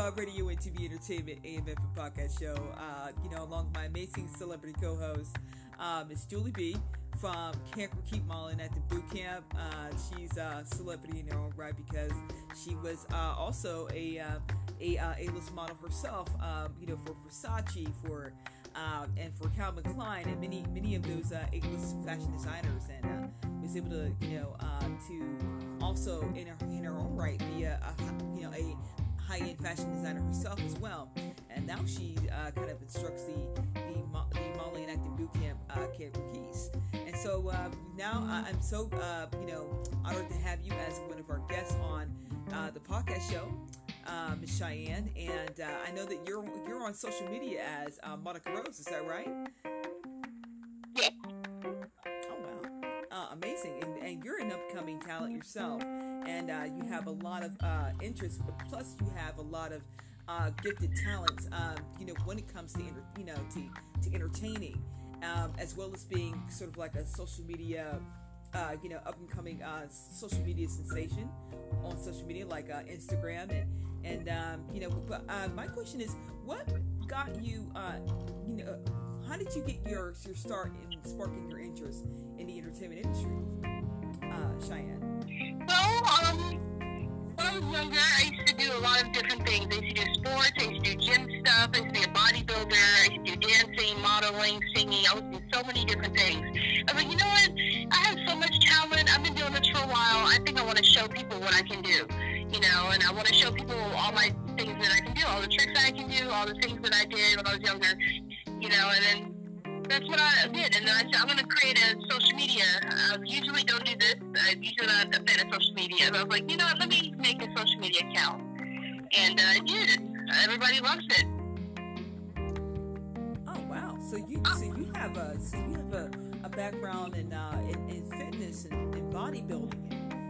Radio and TV Entertainment AMF podcast show. Along with my amazing celebrity co-host, Miss Julie B from Camp Keep Modeling at the boot camp. She's a celebrity in her own right because she was also a A-list model herself. For Versace, and for Calvin Klein, and many of those A-list fashion designers, and was able to to also in her own right be a high-end fashion designer herself as well. And now she kind of instructs the modeling and acting boot camp Camp Keys. And so now I'm so honored to have you as one of our guests on the podcast show, Ms. Cheyenne. And I know that you're on social media as Monica Rose. Is that right? Yes. Oh wow, amazing! And you're an upcoming talent yourself, and you have a lot of interest. But plus, you have a lot of gifted talents. When it comes to to entertaining, as well as being sort of like a social media, up and coming social media sensation on social media like Instagram and my question is, what got you? How did you get your start in sparking your interest in the entertainment industry, Cheyenne? Well, when I was younger, I used to do a lot of different things. I used to do sports, I used to do gym stuff, I used to be a bodybuilder, I used to do dancing, modeling, singing. I was doing so many different things. I was like, you know what? I have so much talent. I've been doing this for a while. I think I want to show people what I can do, and I want to show people all my things that I can do, all the tricks I can do, all the things that I did when I was younger, and then that's what I did. And then I said, I'm going to create a social media. I usually don't do this. I'm usually not a fan of social media. But I was like, you know what, let me make a social media account. And I did. Everybody loves it. Oh, wow. So you have a background in fitness and bodybuilding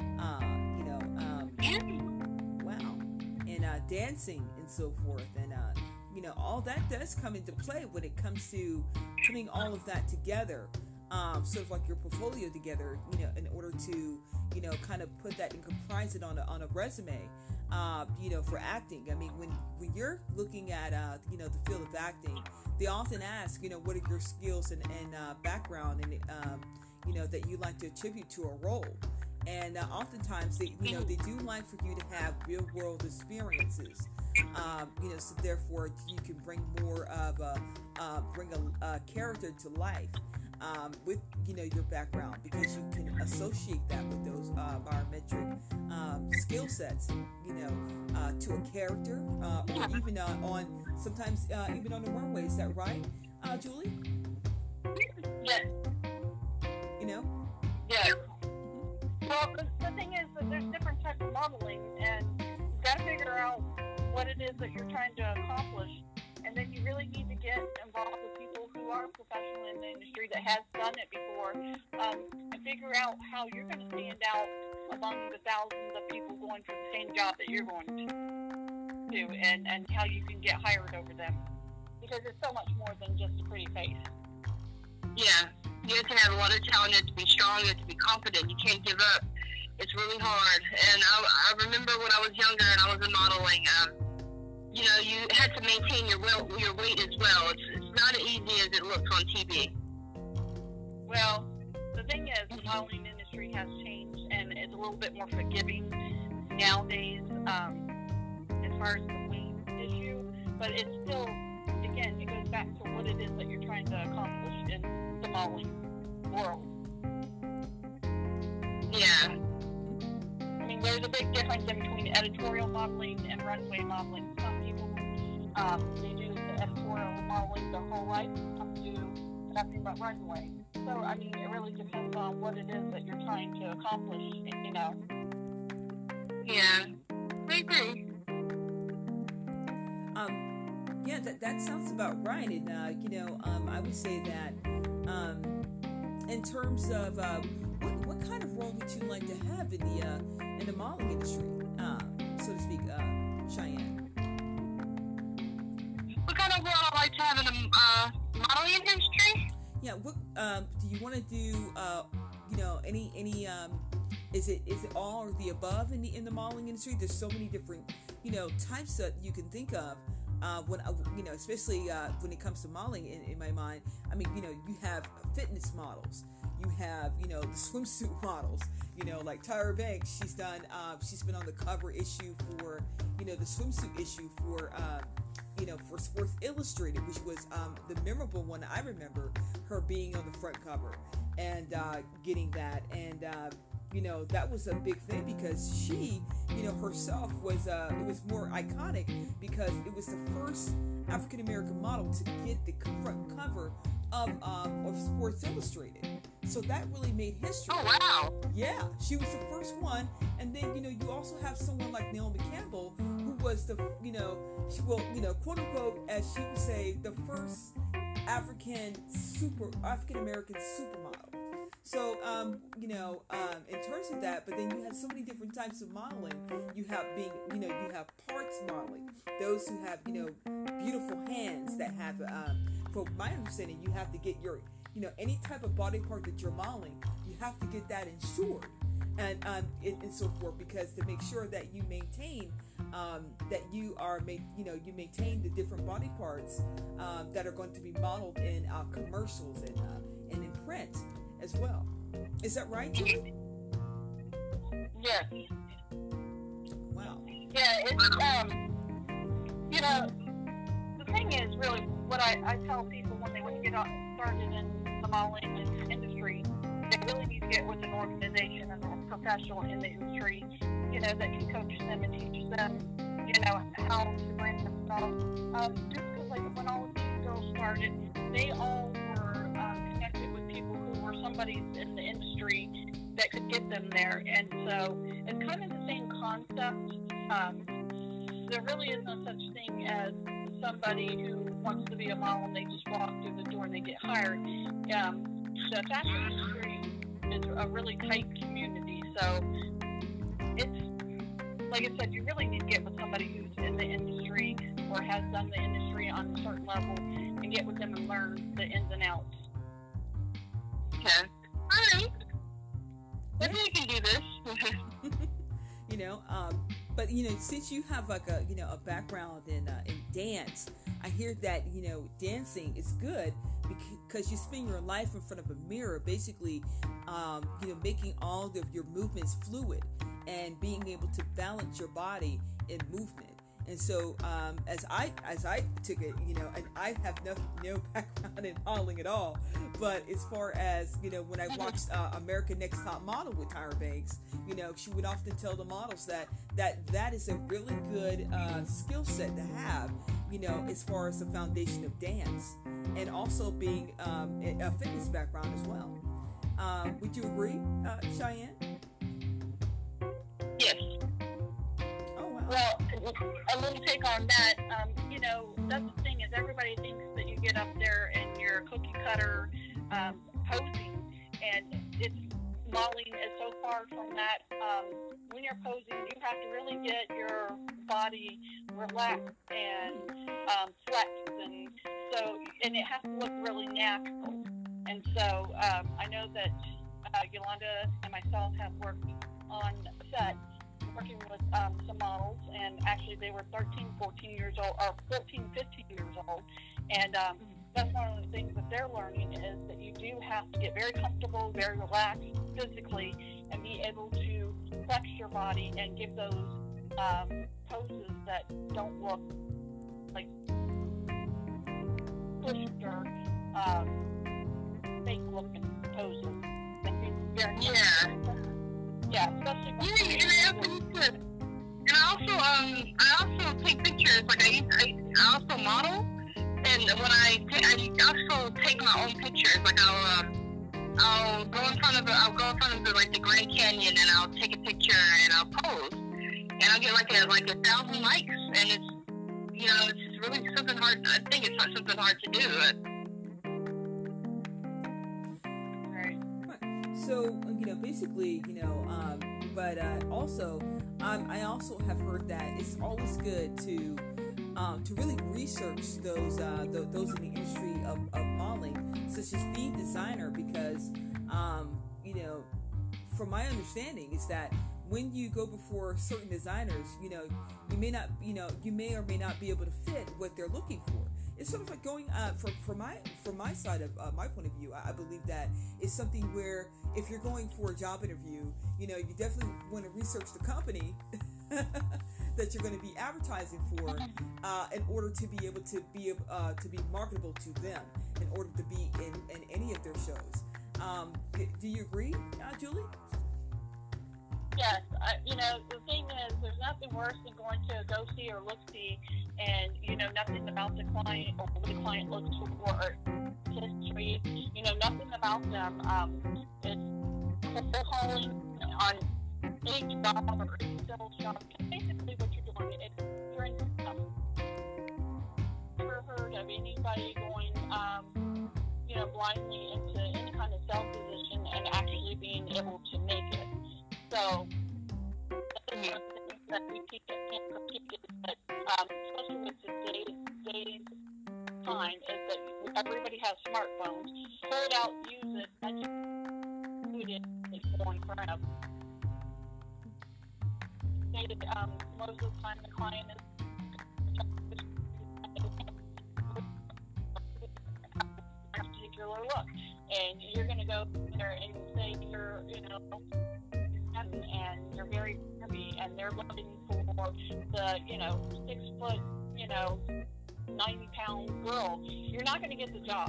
wow, and dancing and so forth, and all that does come into play when it comes to putting all of that together, sort of like your portfolio together, in order to kind of put that and comprise it on a resume, for acting. I mean, when you're looking at the field of acting, they often ask, what are your skills and background and that you like to attribute to a role. And oftentimes they do like for you to have real world experiences, so therefore you can bring more of a character to life with your background, because you can associate that with those biometric skill sets, to a character, or even on sometimes even on the runway. Is that right, Julie? Yes. Yes. Well, the thing is that there's different types of modeling, and you've got to figure out what it is that you're trying to accomplish, and then you really need to get involved with people who are professional in the industry that has done it before, and figure out how you're going to stand out among the thousands of people going for the same job that you're going to do, and how you can get hired over them, because it's so much more than just a pretty face. Yeah. You have to have a lot of talent. You have to be strong. You have to be confident. You can't give up. It's really hard. And I remember when I was younger and I was in modeling, you had to maintain your weight as well. It's not as easy as it looks on TV. Well, the thing is, the modeling industry has changed, and it's a little bit more forgiving nowadays as far as the weight issue. But it's still, again, it goes back to what it is that you're trying to accomplish in the modeling world. Yeah. I mean, there's a big difference in between editorial modeling and runway modeling. Some people, they do the editorial modeling their whole life, some do nothing but runway. So, I mean, it really depends on what it is that you're trying to accomplish, Yeah, I agree. Yeah, that sounds about right. And I would say that in terms of what kind of role would you like to have in the modeling industry, so to speak, Cheyenne? What kind of role I like to have in the modeling industry? Yeah. What do you want to do? Any Is it all of the above in the modeling industry? There's so many different, types that you can think of. When especially when it comes to modeling, in my mind, I mean, you have fitness models, you have, the swimsuit models, like Tyra Banks. She's been on the cover issue for, the swimsuit issue for, for Sports Illustrated, which was the memorable one. I remember her being on the front cover and getting that, and that was a big thing because she, herself was, it was more iconic because it was the first African American model to get the front cover of Sports Illustrated. So that really made history. Oh, wow. Yeah, she was the first one. And then, you also have someone like Naomi Campbell, who was the, quote unquote, as she would say, the first African American supermodel. So, in terms of that, but then you have so many different types of modeling. You have you have parts modeling. Those who have, beautiful hands that have, from my understanding, you have to get your, any type of body part that you're modeling, you have to get that insured and so forth, because to make sure that you maintain, that you are, you maintain the different body parts that are going to be modeled in commercials and in print as well. Is that right, Julie? Yes. Wow. Yeah, it's, the thing is really what I tell people when they want to get started in the modeling industry, they really need to get with an organization and a professional in the industry, that can coach them and teach them, how to brand themselves. Just because, like, when all of these girls started, they all were connected with people who were somebody in the industry that could get them there. And so it's kind of the same concept. There really is no such thing as somebody who wants to be a model and they just walk through the door and they get hired. The fashion industry is a really tight community, so it's, like I said, you really need to get with somebody who's in the industry or has done the industry on a certain level and get with them and learn the ins and outs. Okay. All right. Maybe we can do this. But since you have like a background in dance, I hear that dancing is good because you spend your life in front of a mirror, basically, making all of your movements fluid and being able to balance your body in movement. And so, as I took it, and I have no background in modeling at all, but as far as, when I watched American Next Top Model with Tyra Banks, she would often tell the models that is a really good skill set to have, as far as the foundation of dance, and also being a fitness background as well. Would you agree, Cheyenne? Yes. Well, a little take on that, that's the thing is everybody thinks that you get up there and you're cookie cutter posing, and it's modeling is so far from that. When you're posing, you have to really get your body relaxed and flexed, and it has to look really natural. And so I know that Yolanda and myself have worked on set working with some models, and actually they were 13, 14 years old, or 14, 15 years old, and that's one of the things that they're learning is that you do have to get very comfortable, very relaxed physically, and be able to flex your body and give those poses that don't look like pushed or fake looking poses. Yeah, especially and I also take pictures. Like I also model, and when I also take my own pictures. Like I'll go in front of the Grand Canyon, and I'll take a picture and I'll pose, and I'll get like 1,000 likes, and it's it's really something hard. I think it's not something hard to do. So, basically, but also, I also have heard that it's always good to really research those in the industry of modeling, such as the designer, because, from my understanding, is that when you go before certain designers, you may or may not be able to fit what they're looking for. It's sort of like going from my side of my point of view. I believe that it's something where if you're going for a job interview, you definitely want to research the company that you're going to be advertising for in order to be able to be marketable to them, in order to be in any of their shows. Do you agree, Julie? Yes, the thing is, there's nothing worse than going to a go-see or look-see and, nothing about the client or what the client looks for or history, nothing about them. It's calling on any job or any civil job. Basically what you're doing is you're in never heard of anybody going, blindly into any kind of sales position and actually being able to make it. So, that's one thing that we teach at Can't Critique is that, especially with today's time, is that everybody has smartphones. Pull it out, use it, and you put it in front of. Most of the time, the client is a particular look, and you're going to go there and say you're, and you're very heavy, and they're looking for the, 6 foot, 90-pound girl. You're not going to get the job.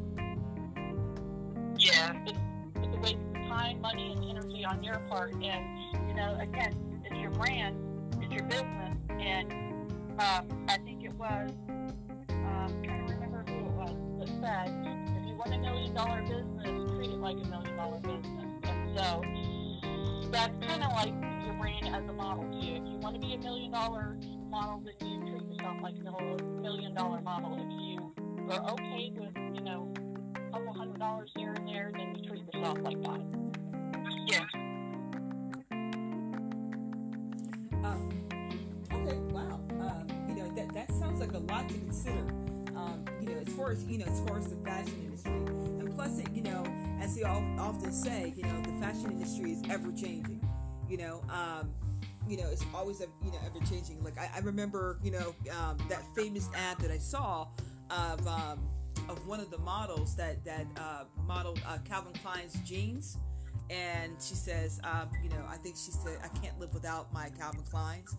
Yeah. It's a waste of time, money, and energy on your part. And, again, it's your brand, it's your business. And I think it was, I'm trying to remember who it was that said, if you want $1 million business, treat it like $1 million business. And so, that's kind of like your brand as a model too. If you want to be $1 million model, then you treat yourself like $1 million model. If you are okay with, a couple $100 here and there, then you treat yourself like that. Yeah. Okay. Wow. That sounds like a lot to consider. As far as the fashion industry, and plus, as they often say, the fashion industry is ever changing. It's always ever changing. Like I remember, that famous ad that I saw of one of the models that modeled Calvin Klein's jeans, and she says, I think she said, I can't live without my Calvin Klein's.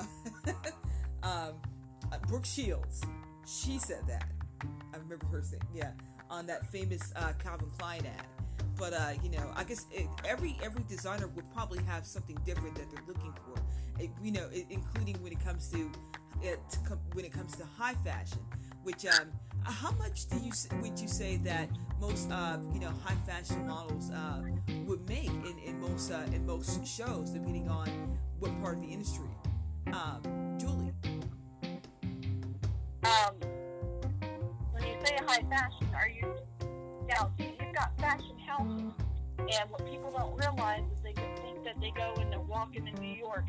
Brooke Shields, she said that. I remember her saying, on that famous Calvin Klein ad. But I guess every designer would probably have something different that they're looking for. Including when it comes to high fashion. Which how much would you say that most high fashion models would make in most shows, depending on what part of the industry? Julie. When you say high fashion, you've got fashion houses, and what people don't realize is they can think that they go and they're walking in New York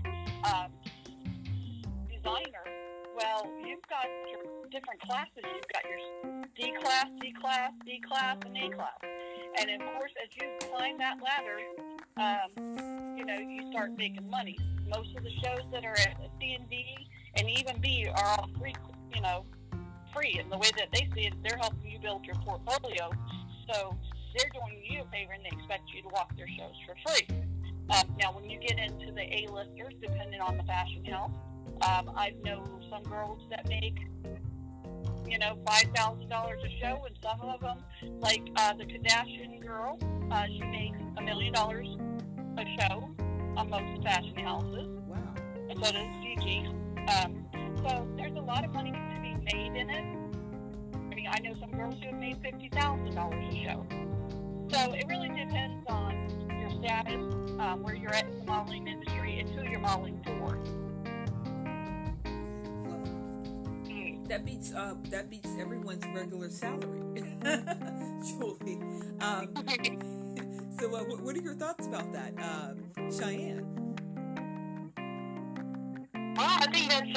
designer. Well, you've got your different classes. You've got your D class, C class, D class, and A class. And of course, as you climb that ladder, you start making money. Most of the shows that are at C and D and even B are all free, free. And the way that they see it, they're helping you build your portfolio. So they're doing you a favor and they expect you to walk their shows for free. Now, when you get into the A-listers, depending on the fashion house, I know some girls that make, $5,000 a show, and some of them, like the Kardashian girl, she makes $1 million a show on most fashion houses. Wow. And so does Gigi. So there's a lot of money to be made in it. I mean, I know some girls who have made $50,000 a show. So it really depends on your status, where you're at in the modeling industry, and who you're modeling for. That beats everyone's regular salary, Julie. So what are your thoughts about that, Cheyenne? Well, I think that's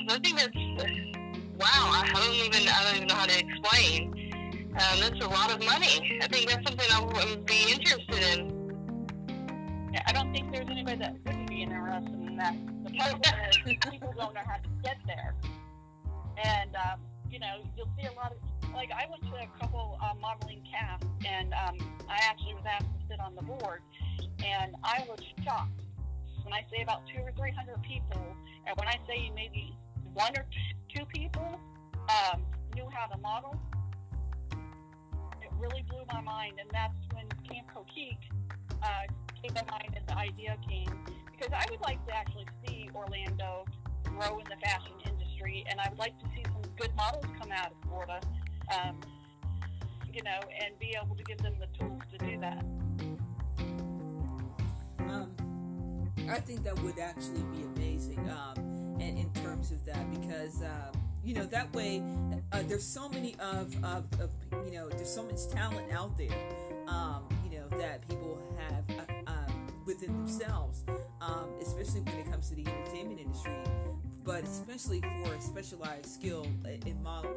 wow. I don't even know how to explain. That's a lot of money. I think that's something I would be interested in. don't think there's anybody that wouldn't be interested in that. The problem is people don't know how to get there. And, you'll see a lot of, like, I went to a couple modeling casts, and I actually was asked to sit on the board, and I was shocked. When I say about 200 or 300 people, and when I say maybe one or two people knew how to model, it really blew my mind. And that's when Camp Coquille came to mind and the idea came, because I would like to actually see Orlando grow in the fashion industry, and I would like to see some good models come out of Florida, and be able to give them the tools to do that. I think that would actually be amazing, and in terms of that, because that way there's so many there's so much talent out there, that people have within themselves, especially when it comes to the entertainment industry, but especially for a specialized skill in modeling.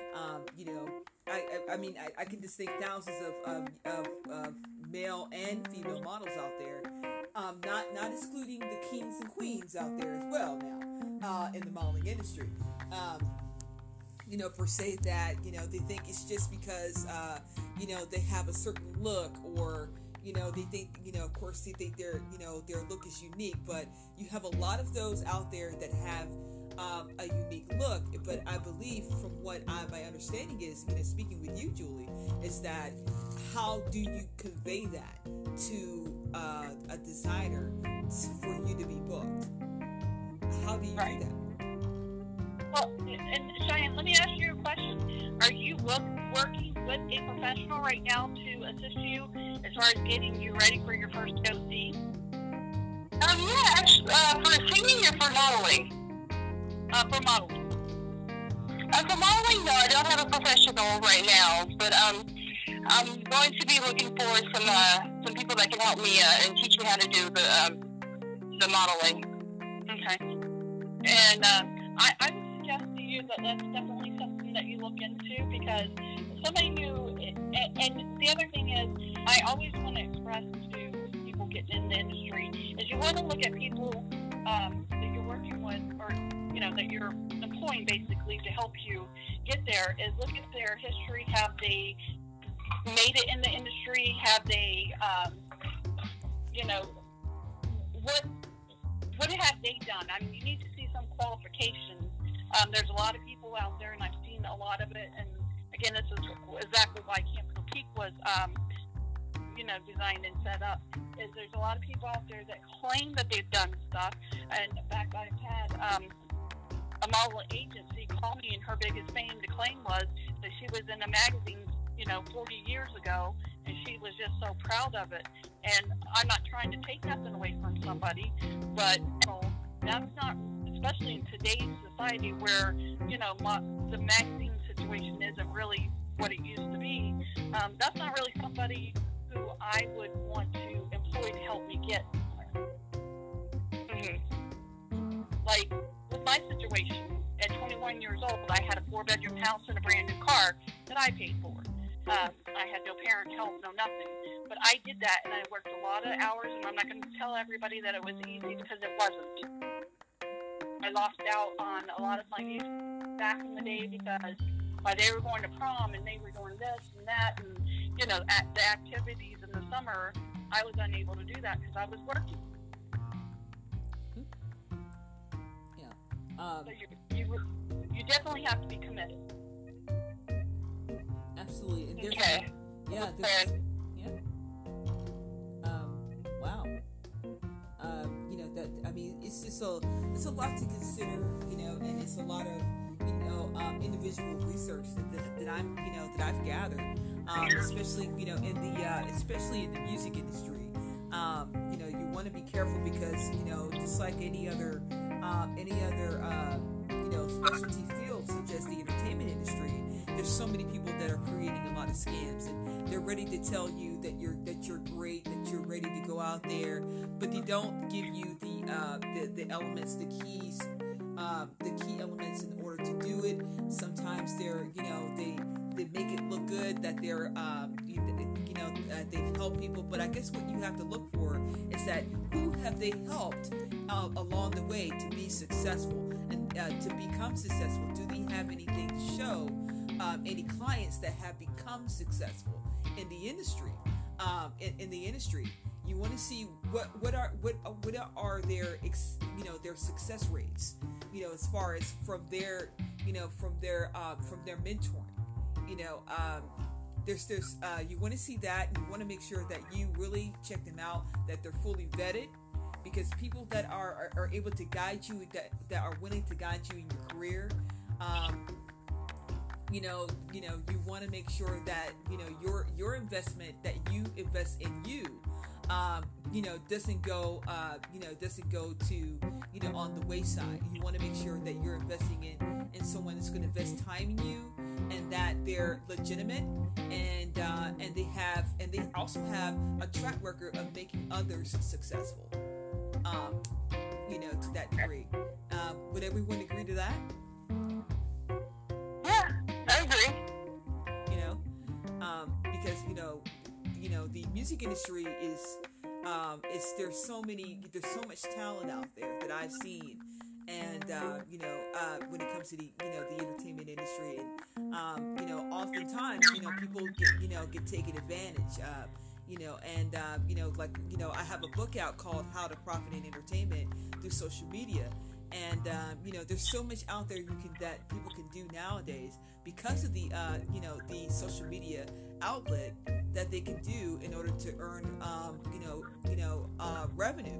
I can just think thousands of male and female models out there. Not excluding the kings and queens out there as well now, in the modeling industry. Per se that, they think it's just because, they have a certain look, or, they think, of course they think their look is unique, but you have a lot of those out there that have a unique look. But I believe, from what my understanding is, speaking with you, Julie, is that how do you convey that to a designer for you to be booked? How do you do that? Well, and Cheyenne, let me ask you a question. Are you working with a professional right now to assist you as far as getting you ready for your first OC? Yes, for singing or for modeling? For modeling. For modeling, no, I don't have a professional right now, but I'm going to be looking for some people that can help me and teach me how to do the modeling. Okay. And I would suggest to you that that's definitely something that you look into, because somebody who, and the other thing is, I always want to express to people getting in the industry, is you want to look at people that you're working with, or that you're employing basically to help you get there, is look at their history. Have they made it in the industry? Have they, what have they done? I mean, you need to see some qualifications. There's a lot of people out there, and I've seen a lot of it. And again, this is exactly why Camp Coquille was, designed and set up. Is there's a lot of people out there that claim that they've done stuff. And in fact, I've had a model agency call me, and her biggest fame to claim was that she was in a magazine 40 years ago, and she was just so proud of it. And I'm not trying to take nothing away from somebody, but that's not, especially in today's society where, the magazine situation isn't really what it used to be. That's not really somebody who I would want to employ to help me get somewhere. Mm-hmm. Like, with my situation, at 21 years old, I had a 4-bedroom house and a brand new car that I paid for. I had no parent help, no nothing. But I did that, and I worked a lot of hours, and I'm not going to tell everybody that it was easy, because it wasn't. I lost out on a lot of my youth back in the day, because while they were going to prom and they were doing this and that, and, at the activities in the summer, I was unable to do that because I was working. Yeah. So you definitely have to be committed. Absolutely. And Okay. Yeah. Yeah. Wow. It's just it's a lot to consider, and it's a lot of, individual research that I'm, that I've gathered, especially, especially in the music industry. You want to be careful, because, just like any other specialty field, such as the entertainment industry, there's so many people that are creating a lot of scams, and they're ready to tell you that you're great, that you're ready to go out there, but they don't give you the elements, the key elements in order to do it. Sometimes they're, they make it look good that they're, they've helped people. But I guess what you have to look for is that who have they helped along the way to be successful and to become successful? Do they have anything to show? Any clients that have become successful in the industry? In the industry, you want to see what are their their success rates, as far as from their mentoring. There's you want to see that. You want to make sure that you really check them out, that they're fully vetted, because people that are able to guide you, that are willing to guide you in your career. You want to make sure that your investment, that you invest in you, doesn't go to on the wayside. You want to make sure that you're investing in someone that's going to invest time in you, and that they're legitimate, and they also have a track record of making others successful. To that degree. Would everyone agree to that? Yeah, I agree. Because the music industry is there's so much talent out there that I've seen, and when it comes to the entertainment industry, and oftentimes people get taken advantage of. I have a book out called How to Profit in Entertainment Through Social Media. And, there's so much out there that people can do nowadays because of the social media outlet that they can do in order to earn, revenue.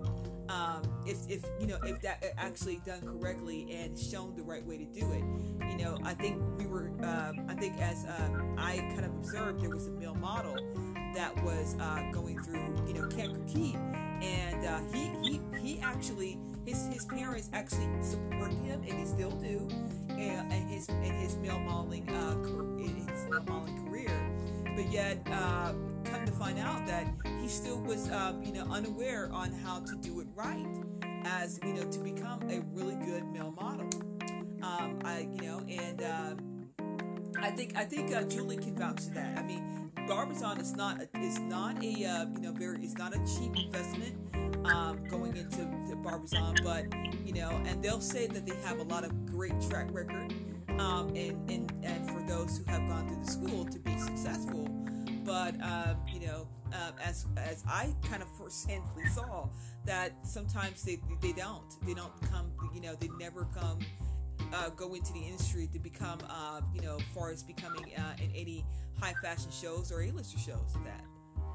If that actually done correctly and shown the right way to do it. I think as I kind of observed, there was a male model that was going through, Kankakee, and he actually, his parents actually supported him, and they still do, in his male modeling career. But yet, come to find out that he still was unaware on how to do it right, as to become a really good male model. I think Julie can vouch to that. I mean, Barbizon is not a cheap investment going into Barbizon, but and they'll say that they have a lot of great track record, and for those who have gone through the school to be successful. But as I kind of first-handedly saw, that sometimes they don't come, they never come go into the industry to become far as becoming in any high fashion shows or A-lister shows of that.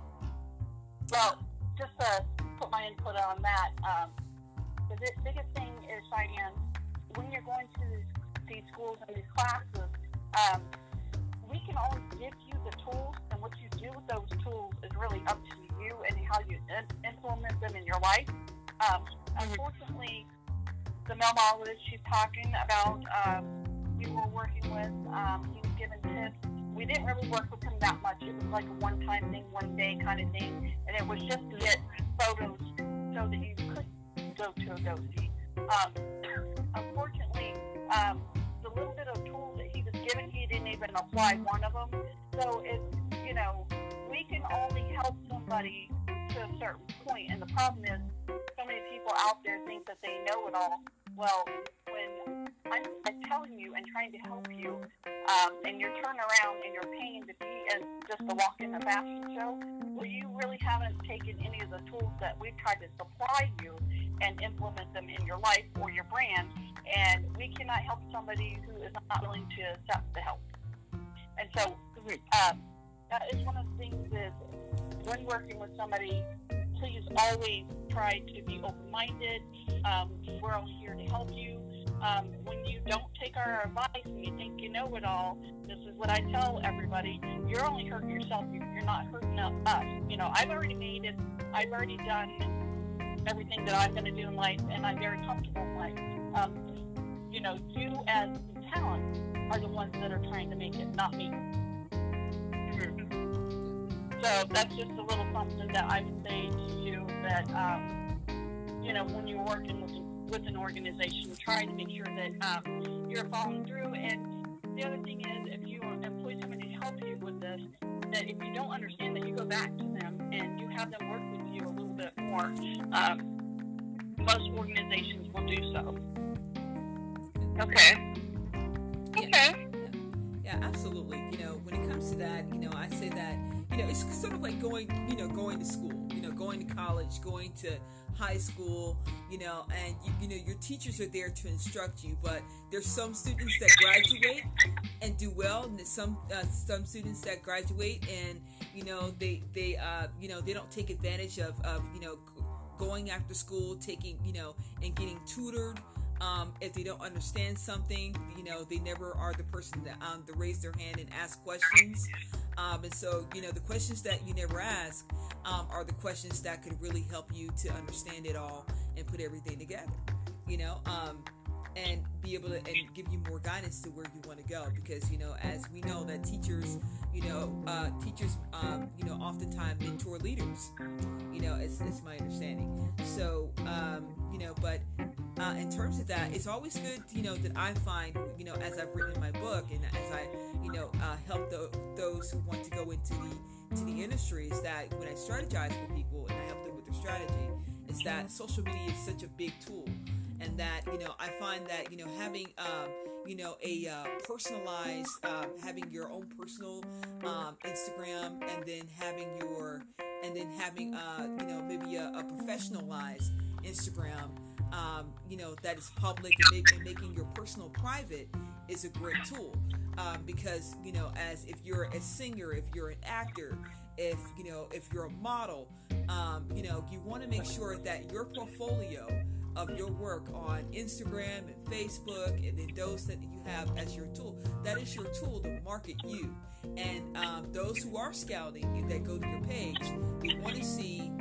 Well, just to put my input on that, the biggest thing is, Diane, when you're going to these schools and these classes, we can always give you the tools, and what you do with those tools is really up to you and how you implement them in your life. Unfortunately, the male model that she's talking about, we were working with, he was given tips. We didn't really work with him that much. It was like a one-time thing, one-day kind of thing, and it was just to get photos so that you could go to a go-see. Unfortunately, the little bit of tools that he was given, he didn't even apply one of them. So we can only help somebody to a certain point, and the problem is so many people out there think that they know it all. Well, when I'm telling you and trying to help you, and you're turning around and you're paying to be as just to walk in a fashion show, well, you really haven't taken any of the tools that we've tried to supply you and implement them in your life or your brand, and we cannot help somebody who is not willing to accept the help. And so that is one of the things is when working with somebody, please always try to be open-minded. We're only here to help you. When you don't take our advice and you think you know it all, this is what I tell everybody: you're only hurting yourself. You're not hurting us. I've already made it. I've already done everything that I'm going to do in life, and I'm very comfortable in life. You as the talent are the ones that are trying to make it, not me. So that's just a little something that I would say to you that, when you're working with an organization, try to make sure that you're following through. And the other thing is, if you employ somebody to help you with this, that if you don't understand that, you go back to them and you have them work with you a little bit more. Most organizations will do so. Okay. Okay. Yeah, absolutely. You know, when it comes to that, you know, I say that, you know, it's sort of like going to school, you know, going to college, going to high school, you know, and you know, your teachers are there to instruct you, but there's some students that graduate and do well, and there's some students that graduate and, you know, they you know, they don't take advantage of you know, going after school, taking, you know, and getting tutored. If they don't understand something, you know, they never are the person that to raise their hand and ask questions. And so, you know, the questions that you never ask are the questions that could really help you to understand it all and put everything together, you know, and be able to and give you more guidance to where you want to go. Because, you know, as we know that teachers, you know, you know, oftentimes mentor leaders, you know, it's my understanding. So, you know, but in terms of that, it's always good, you know, that I find, you know, as I've written in my book and as I, you know, help those who want to go into the industry, is that when I strategize with people and I help them with their strategy, is that social media is such a big tool. And that, you know, I find that, you know, having, you know, a personalized, having your own personal Instagram, and then having you know, maybe a professionalized Instagram, you know, that is public, and making your personal private is a great tool. Because, you know, as if you're a singer, if you're an actor, if, you know, if you're a model, you know, you want to make sure that your portfolio of your work on Instagram and Facebook, and then those that you have as your tool, that is your tool to market you. And those who are scouting that go to your page, they want to see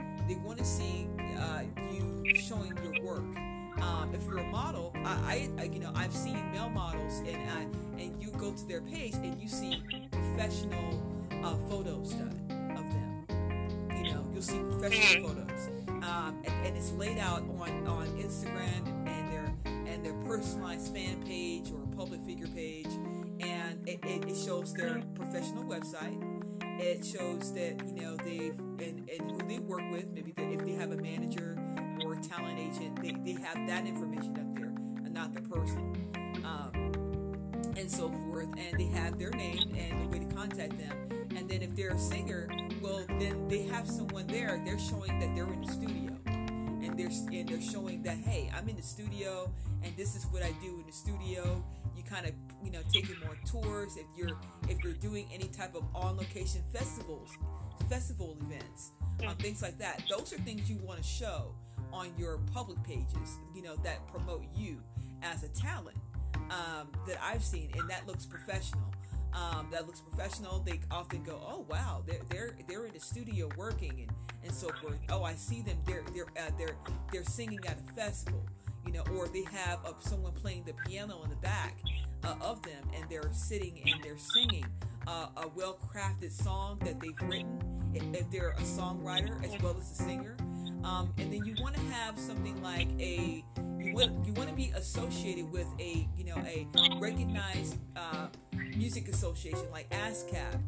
you showing your work. If you're a model, I you know, I've seen male models, and you go to their page and you see professional photos done of them. You know, you'll see professional photos, and it's laid out on Instagram and their personalized fan page or public figure page, and it shows their professional website. It shows that, you know, and who they work with. Maybe if they have a manager or a talent agent, they have that information up there, and not the person, and so forth. And they have their name and the way to contact them. And then if they're a singer, well, then they have someone there. They're showing that they're in the studio, and they're showing that, hey, I'm in the studio, and this is what I do in the studio. You kind of, you know, take them on tours. If you're doing any type of on location festival events, things like that. Those are things you want to show on your public pages, you know, that promote you as a talent, that I've seen, and that looks professional. They often go, oh wow, they're in the studio working and so forth. Oh, I see them. They're singing at a festival, you know, or they have someone playing the piano in the back of them, and they're sitting and they're singing a well-crafted song that they've written. If they're a songwriter as well as a singer, and then you want to have something like you want to be associated with a recognized music association like ASCAP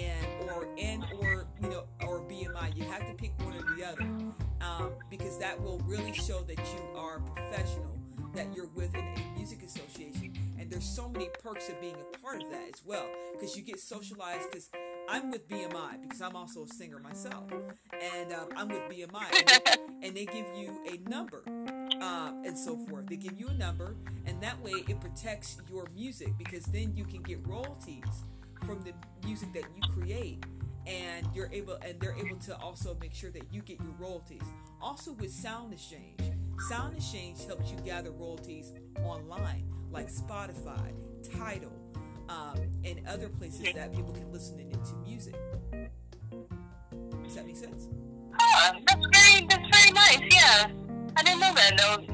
or BMI. You have to pick one or the other, because that will really show that you are professional, that you're with a music association. And there's so many perks of being a part of that as well, because you get socialized. Because I'm with BMI because I'm also a singer myself, and I'm with BMI, and they give you a number, and so forth. They give you a number, and that way it protects your music, because then you can get royalties from the music that you create, and they're able to also make sure that you get your royalties. Also with Sound Exchange helps you gather royalties online, like Spotify, Tidal, and other places that people can listen into music. Does that make sense? Oh, that's very nice. Yeah, I didn't know that. No.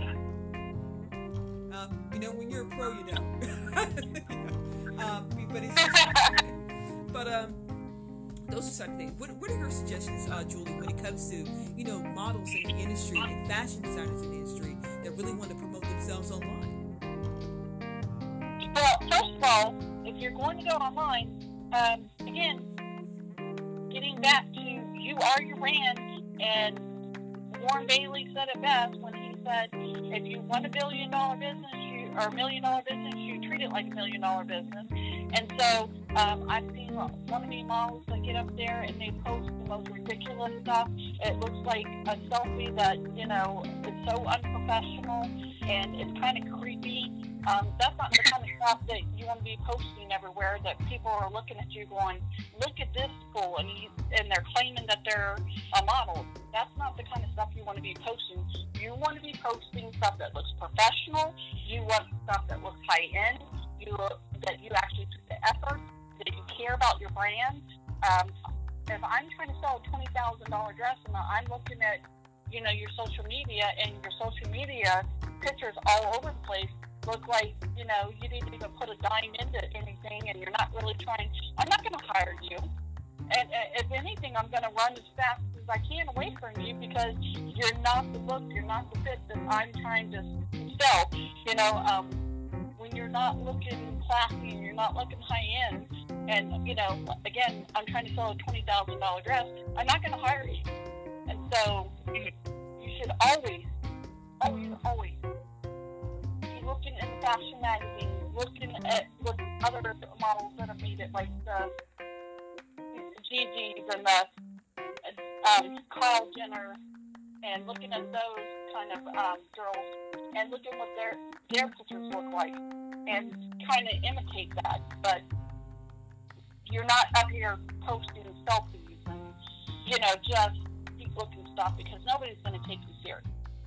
You know, when you're a pro, you know. But those are some things. What are your suggestions, Julie, when it comes to, you know, models in the industry and fashion designers in the industry that really want to promote themselves online? Well, first of all, if you're going to go online, again, back to you are your brand. And Warren Bailey said it best when he said, if you want $1 billion business, or $1 million business, you treat it like $1 million business. And so I've seen wannabe models that get up there and they post the most ridiculous stuff. It looks like a selfie that, you know, is so unprofessional and it's kind of creepy. That's not the kind of stuff that you want to be posting everywhere, that people are looking at you going, look at this fool, and they're claiming that they're a model. That's not the kind of stuff you want to be posting. You want to be posting stuff that looks professional. You want stuff that looks high-end. That you actually took the effort, that you care about your brand. If I'm trying to sell a $20,000 dress and I'm looking at, you know, your social media, and your social media pictures all over the place look like, you know, you didn't even put a dime into anything, and you're not really trying, I'm not going to hire you. And if anything, I'm going to run as fast as I can away from you, because you're not the look, you're not the fit that I'm trying to sell. You know, when you're not looking classy and you're not looking high end, and, you know, again, I'm trying to sell a $20,000 dress, I'm not going to hire you. And so you should always be looking in the fashion magazine, looking at what other models that have made it, like the Gigi's and the Kyle Jenner, and looking at those kind of girls, and looking what their pictures look like, and kind of imitate that. But you're not up here posting selfies and, you know, just keep looking stuff, because nobody's going to take you serious.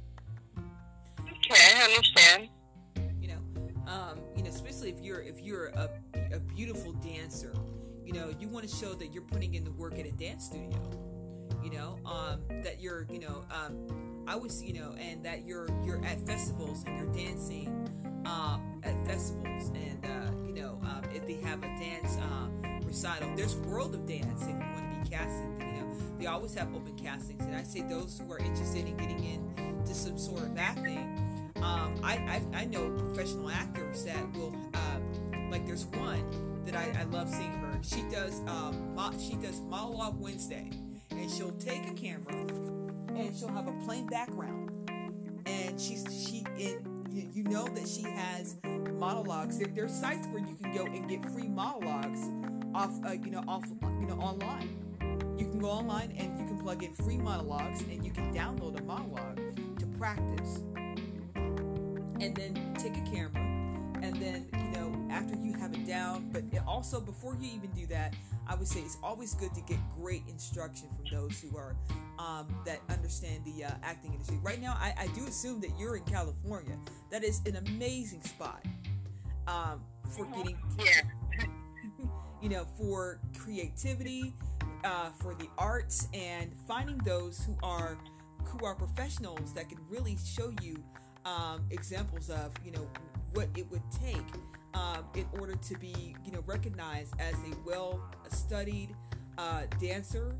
Okay, I understand. You know, especially if you're a beautiful dancer, you know, you want to show that you're putting in the work at a dance studio. You know, that you're, you know, I was, you know, and that you're at festivals and you're dancing at festivals, and you know, if they have a dance recital, there's World of Dance. If you want to be casted, you know, they always have open castings, and I say those who are interested in getting into some sort of acting. I know professional actors that will, like there's one that I love seeing her. She does Monologue Wednesday, and she'll take a camera and she'll have a plain background, and you know that she has monologues. There's sites where you can go and get free monologues off online. You can go online and you can plug in free monologues, and you can download a monologue to practice. And then take a camera, and then, you know, after you have it down, but also before you even do that, I would say it's always good to get great instruction from those who are that understand the acting industry. Right now, I do assume that you're in California. That is an amazing spot for getting, you know, for creativity, for the arts, and finding those who are professionals that can really show you examples of, you know, what it would take in order to be, you know, recognized as a well-studied dancer,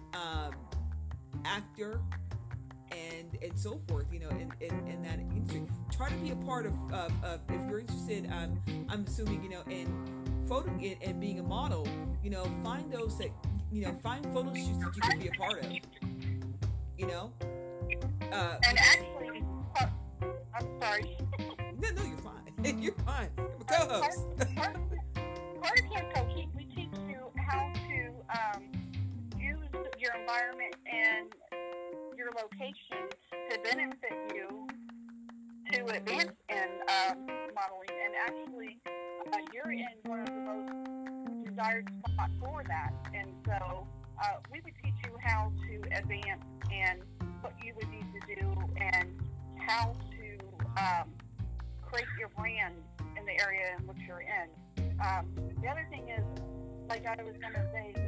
actor, and so forth, you know, in that industry. Try to be a part of if you're interested, I'm assuming, you know, in photo and being a model, you know, find those that, you know, find photo shoots that you can be a part of, you know. And actually, I'm sorry. No, you're fine. You're fine. I'm a co-host. Part of Camp Coach, we teach you how to use your environment and your location to benefit you to advance in modeling. And actually, you're in one of the most desired spots for that. And so we would teach you how to advance and what you would need to do and how to create your brand in the area in which you're in. The other thing is, like I was going to say,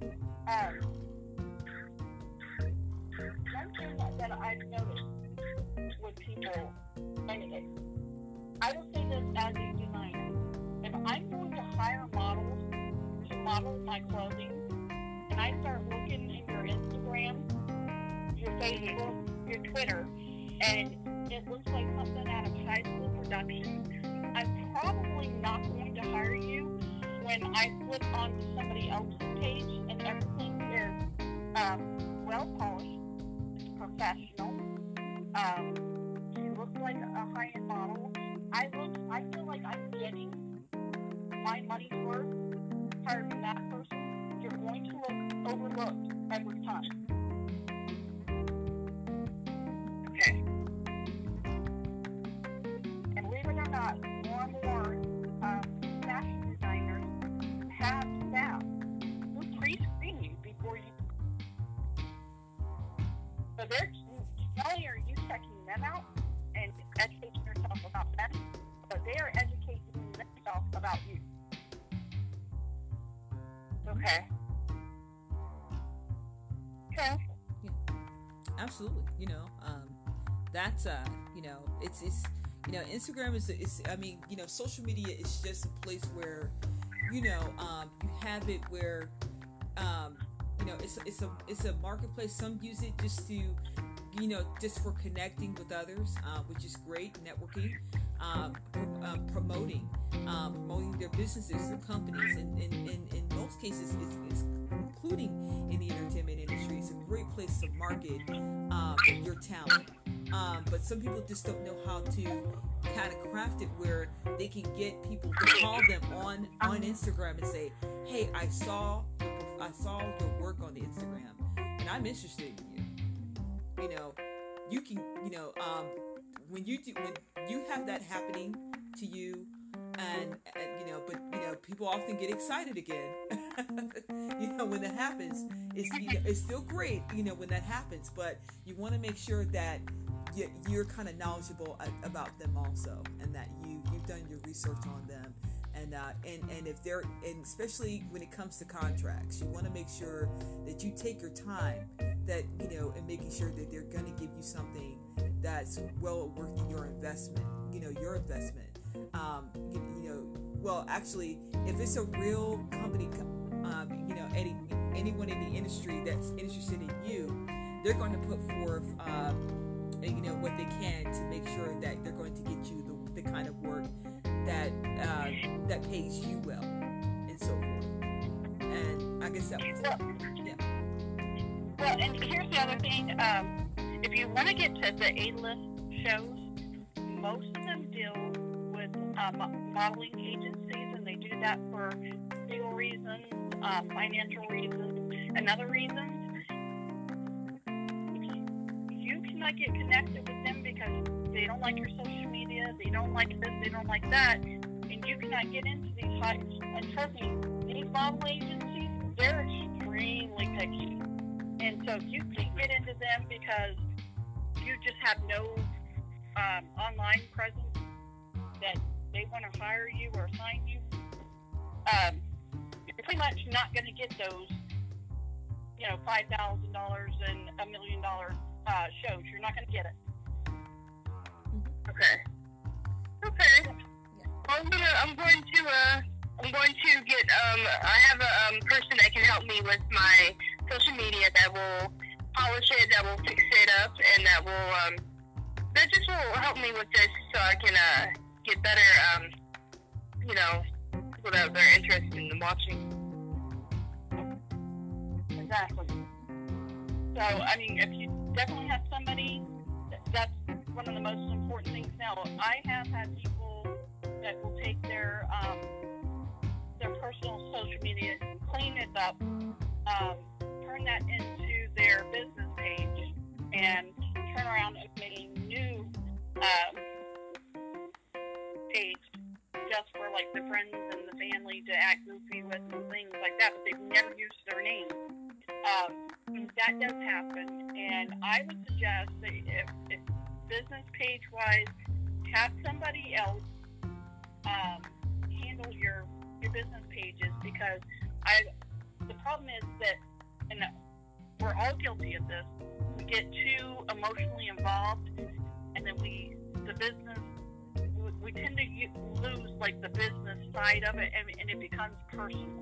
one thing that I've noticed with people, and I will say this as a designer, if I'm going to hire models to model my clothing, and I start looking in your Instagram, your Facebook, your Twitter, and it looks like something out of high school production, I'm probably not going to hire you when I flip onto somebody else's page and everything is overlooked every time. Okay. And believe it or not, more and more fashion designers have staff who pre-screen you before you. So they're not only are you checking them out and educating yourself about them, but they are educating themselves about you. Okay. Okay. Yeah, absolutely. That's Instagram is social media is just a place where you have it where it's a marketplace. Some use it just to just for connecting with others, which is great, networking, promoting their businesses, their companies, and in most cases, it's including in the entertainment industry. It's a great place to market your talent. But some people just don't know how to kind of craft it where they can get people to call them on Instagram and say, "Hey, I saw your work on the Instagram, and I'm interested in you." You can, when you have that happening to you, and people often get excited again. When that happens, it's still great, when that happens, but you want to make sure that you're kind of knowledgeable about them also, and that you've done your research on them, and if they're, and especially when it comes to contracts, you want to make sure that you take your time, that and making sure that they're going to give you something that's well worth your investment. Well, actually, if it's a real company, anyone in the industry that's interested in you, they're going to put forth, what they can to make sure that they're going to get you the kind of work that pays you well, and so forth. And I guess that was yeah. Well, and here's the other thing. If you want to get to the A-list shows, most of them deal with modeling agencies, and they do that for legal reasons, financial reasons, and other reasons. You cannot get connected with them because they don't like your social media, they don't like this, they don't like that, and you cannot get into these high. And trust me, these modeling agencies, they're extremely picky. And so you can't get into them because you just have no online presence that they want to hire you or assign you. You're pretty much not going to get those, $5,000 and $1 million shows. You're not going to get it. Okay. Well, I'm going to get. I have a person that can help me with my social media, that will polish it, that will fix it up, and that just will help me with this, so I can get better, people that are interested in watching. Exactly. So, if you definitely have somebody, that's one of the most important things now. I have had people that will take their personal social media, clean it up, turn that into their business page, and turn around and make a new page just for like the friends and the family to act goofy with and things like that, but they've never used their name. That does happen, and I would suggest that if business page wise, have somebody else handle your business pages, because the problem is that, and we're all guilty of this, we get too emotionally involved, and then we tend to lose like the business side of it, and it becomes personal,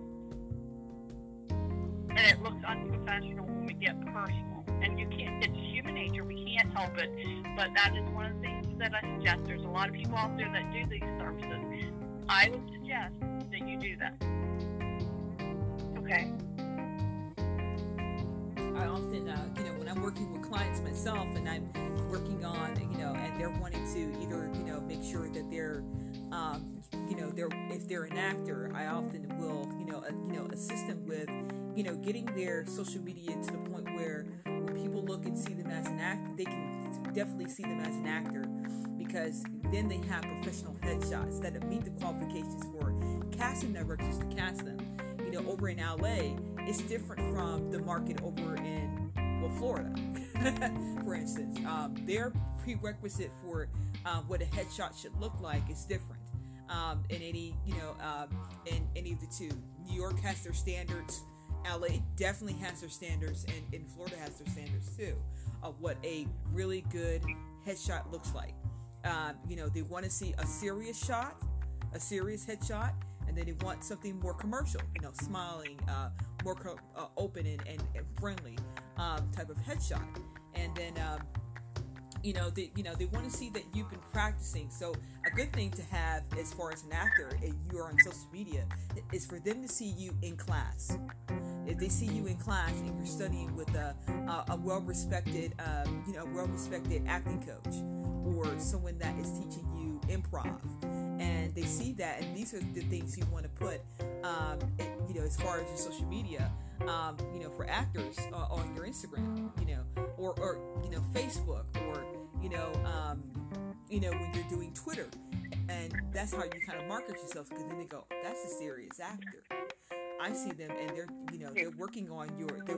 and it looks unprofessional when we get personal. And you can't, it's human nature, we can't help it, but that is one of the things that I suggest. There's a lot of people out there that do these services. I would suggest that you do that. Okay. I often, when I'm working with clients myself, and I'm working on, and they're wanting to either, make sure that they're if they're an actor, I often will, assist them with, getting their social media to the point where when people look and see them as an actor, they can definitely see them as an actor, because then they have professional headshots that meet the qualifications for casting directors to cast them. Over in LA, it's different from the market over in Florida, for instance. Their prerequisite for what a headshot should look like is different. In any of the two. New York has their standards. LA definitely has their standards, and Florida has their standards too of what a really good headshot looks like. They want to see a serious headshot, and then they want something more commercial, smiling, more open and friendly type of headshot. And then they want to see that you've been practicing. So a good thing to have as far as an actor, and you are on social media, is for them to see you in class. If they see you in class and you're studying with a well-respected, acting coach, or someone that is teaching you improv, and they see that, and these are the things you want to put, as far as your social media, for actors on your Instagram, or Facebook, or when you're doing Twitter, and that's how you kind of market yourself, because then they go, that's a serious actor. I see them, and they're working on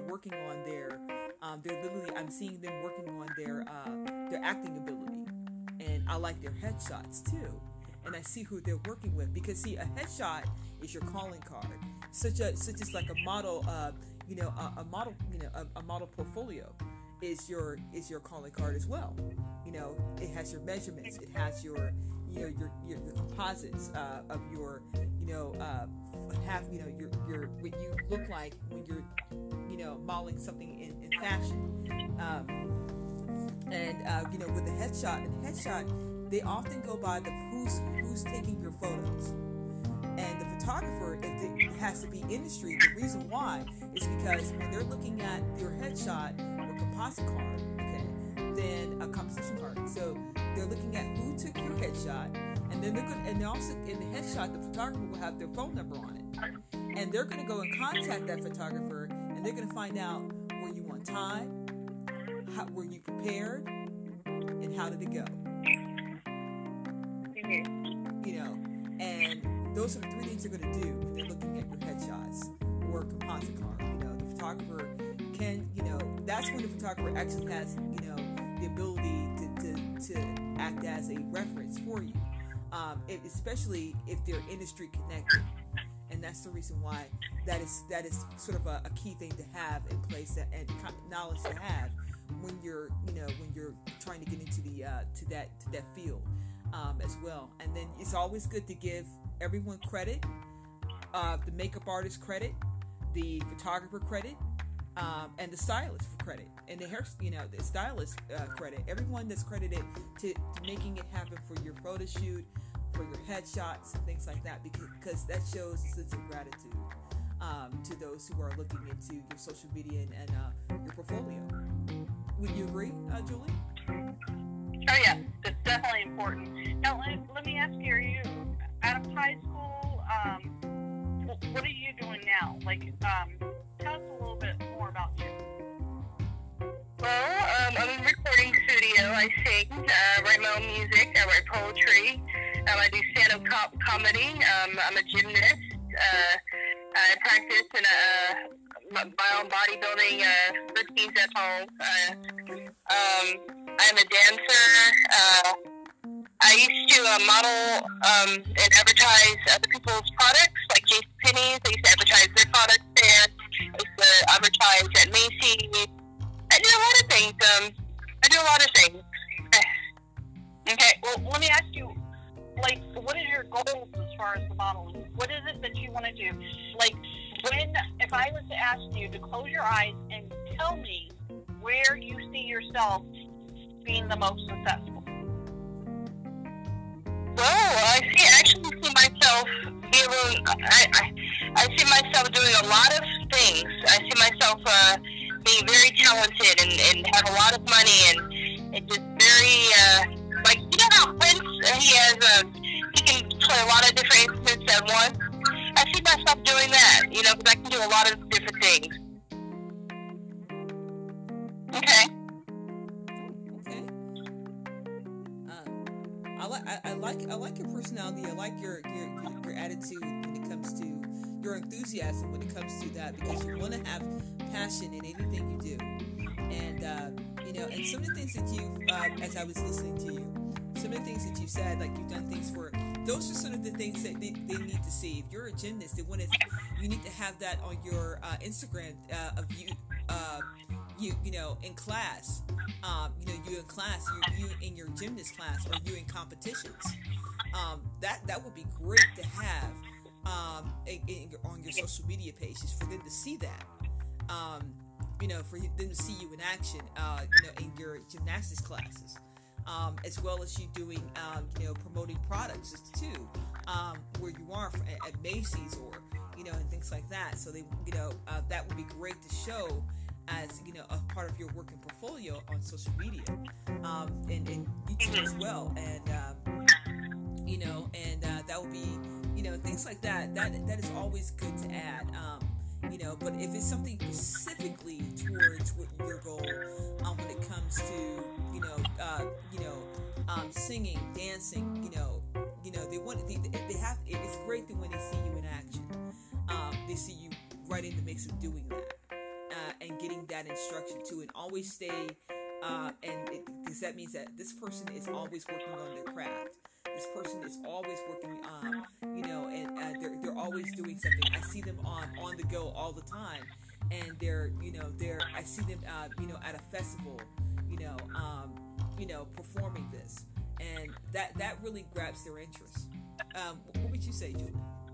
I'm seeing them working on their acting ability, and I like their headshots too, and I see who they're working with, because see, a headshot is your calling card, such as like a model, a model portfolio is your calling card as well. It has your measurements, it has your composites of your what you look like when you're modeling something in fashion, with the headshot, they often go by the who's taking your photos, and the photographer, it has to be industry. The reason why is because when they're looking at your headshot or composite card, then a composition card, so they're looking at who took your headshot, and then and also in the headshot, the photographer will have their phone number on it, and they're going to go and contact that photographer, and they're going to find out, were you on time, were you prepared, and how did it go? And those are the three things they're going to do when they're looking at your headshots or composite card. The photographer can, that's when the photographer actually has, the ability to act as a reference for you, especially if they're industry connected. And that's the reason why that is sort of a key thing to have in place, and knowledge to have when you're trying to get into to that field as well. And then it's always good to give everyone credit, the makeup artist credit, the photographer credit, and the stylist credit, and the stylist credit. Everyone that's credited to making it happen for your photo shoot, for your headshots, and things like that, because that shows a sense of gratitude to those who are looking into your social media and your portfolio. Would you agree, Julie? Oh yeah, that's definitely important. Now let me ask you: are you out of high school? What are you doing now? Tell us a little bit more about you. Well, I'm in a recording studio. I sing, write my own music, I write poetry. I do stand-up comedy. I'm a gymnast. I practice in my own bodybuilding routines at home. I'm a dancer. I used to model and advertise other people's products, like JCPenney's. I used to advertise their products there. I used to advertise at Macy's. I do a lot of things. Okay, well, let me ask you, what is your goals as far as the modeling? What is it that you want to do? If I was to ask you to close your eyes and tell me where you see yourself being the most successful. Well, I actually see myself I see myself doing a lot of things. I see myself being very talented and have a lot of money and just very, how Prince, he can play a lot of different instruments at once. I see myself doing that, you know, because I can do a lot of different things. Okay. Okay. I like your personality. I like your attitude when it comes to your enthusiasm when it comes to that, because you want to have passion in anything you do. And you know, and some of the things that you, as I was listening to you, some of the things that you said, like you've done things for, those are sort of the things that they need to see. If you're a gymnast, they want to, you need to have that on your Instagram of you. You know, in class, you know, you in class, you in your gymnast class, or you in competitions. That would be great to have on your social media pages for them to see that. You know, for them to see you in action. You know, in your gymnastics classes, as well as you doing, you know, promoting products too, where you are at Macy's or, you know, and things like that. So they, you know, that would be great to show as, you know, a part of your working portfolio on social media, and YouTube as well, and you know, and that would be, you know, things like that. That is always good to add, you know. But if it's something specifically towards what your goal, when it comes to, you know, singing, dancing, you know, they want, they have. It's great that when they see you in action, they see you right in the mix of doing that. And getting that instruction too, and always stay, because that means that this person is always working on their craft. This person is always working, you know, and they're always doing something. I see them on the go all the time, and they're, you know, I see them, you know, at a festival, you know, performing this, and that really grabs their interest. What would you say, Julie?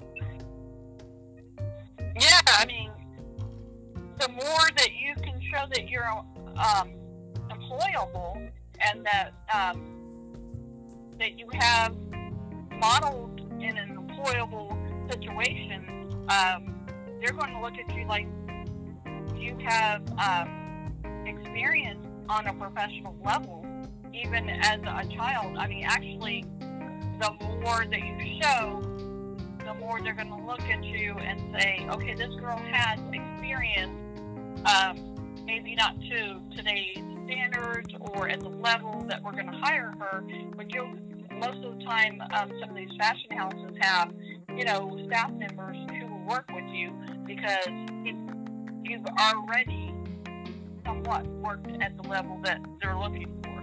Yeah, I mean, the more that you can show that you're employable, and that that you have modeled in an employable situation, they're going to look at you like you have experience on a professional level, even as a child. I mean, actually, the more that you show, the more they're going to look at you and say, okay, this girl has experience, maybe not to today's standards or at the level that we're going to hire her, but most of the time, some of these fashion houses have, you know, staff members who will work with you because you've already somewhat worked at the level that they're looking for.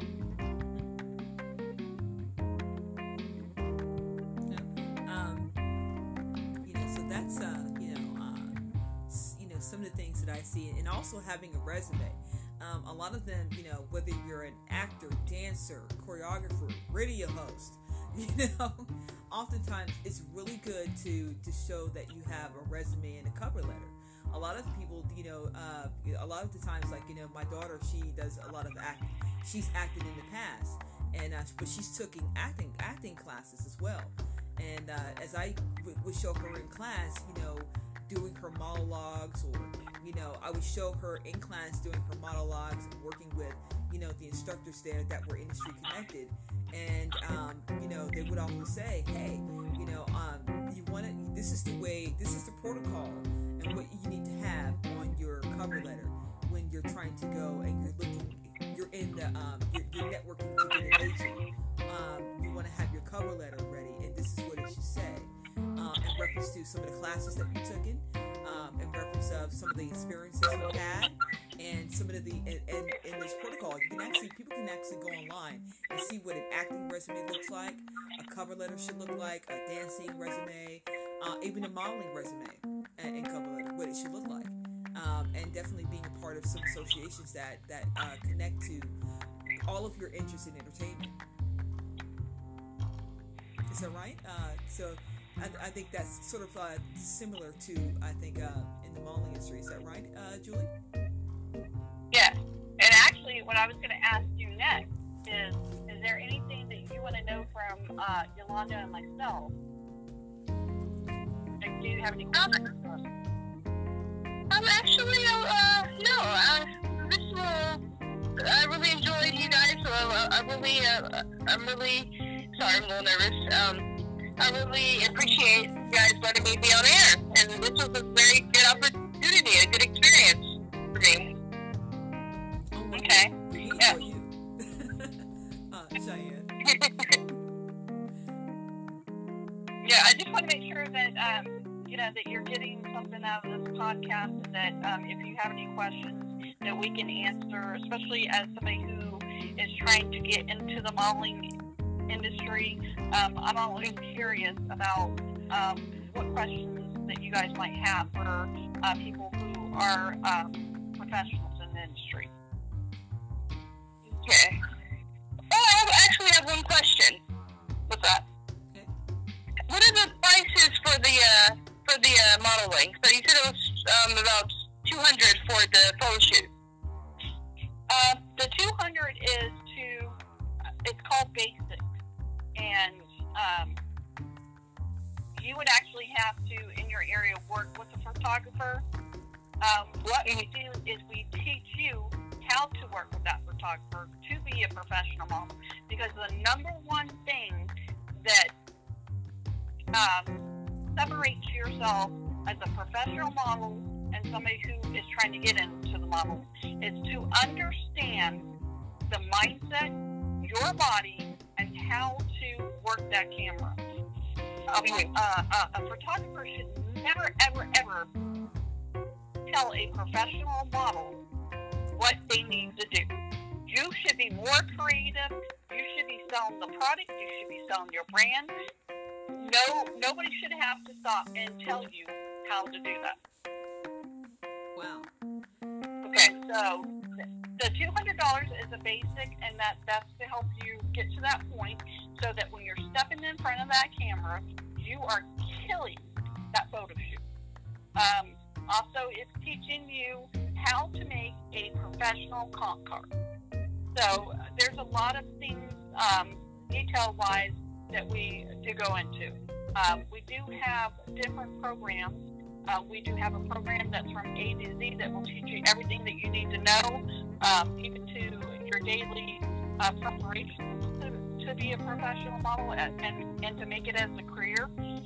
You know, so that's you know, some of the things that I see, and also having a resume. A lot of them, you know, whether you're an actor, dancer, choreographer, radio host, you know, oftentimes it's really good to show that you have a resume and a cover letter. A lot of people, you know, a lot of the times, like, you know, my daughter, she does a lot of acting. She's acted in the past, and but she's taking acting classes as well. And as I would show her in class, you know, doing her monologues, or, you know, I would show her in class doing her monologues and working with, you know, the instructors there that were industry connected. And, you know, they would often say, hey, you know, you want to, this is the way, this is the protocol and what you need to have on your cover letter when you're trying to go and you're in the, you're networking to get an agent. You want to have your cover letter ready, and this is what it should say. In reference to some of the classes that you took in reference of some of the experiences you had, and some of the in this protocol, people can actually go online and see what an acting resume looks like, a cover letter should look like, a dancing resume, even a modeling resume and cover letter, what it should look like, and definitely being a part of some associations that connect to all of your interests in entertainment. Is that right? So I think that's sort of similar to, I think, in the modeling industry. Is that right, Julie? Yes. And actually, what I was going to ask you next is there anything that you want to know from Yolanda and myself? Like, do you have any comments? Actually, no. I really enjoyed you guys. So I'm really sorry, I'm a little nervous. I really appreciate you guys letting me be on air. And this was a very good opportunity, a good experience for me. Okay. Yeah. Cheyenne. Yeah, I just want to make sure that that you're getting something out of this podcast, and that if you have any questions that we can answer, especially as somebody who is trying to get into the modeling industry. I'm always curious about what questions that you guys might have for people who are professionals in the industry. Okay. Oh, I actually have one question. What's that? Okay. What are the prices for the modeling? So you said it was about $200 for the photo shoot. The $200 is it's called basic, and you would actually have to, in your area, work with a photographer. What we do is we teach you how to work with that photographer to be a professional model, because the number one thing that separates yourself as a professional model and somebody who is trying to get into the model is to understand the mindset, your body, and how to work that camera. A photographer should never, ever, ever tell a professional model what they need to do. You should be more creative. You should be selling the product. You should be selling your brand. Nobody should have to stop and tell you how to do that. Wow. Okay, so the $200 is a basic, and that's to help you get to that point, so that when you're stepping in front of that camera, you are killing that photo shoot. Also, it's teaching you how to make a professional comp card. So there's a lot of things detail-wise that we do go into. We do have different programs. We do have a program that's from A to Z that will teach you everything that you need to know, even to your daily preparations to be a professional model and to make it as a career.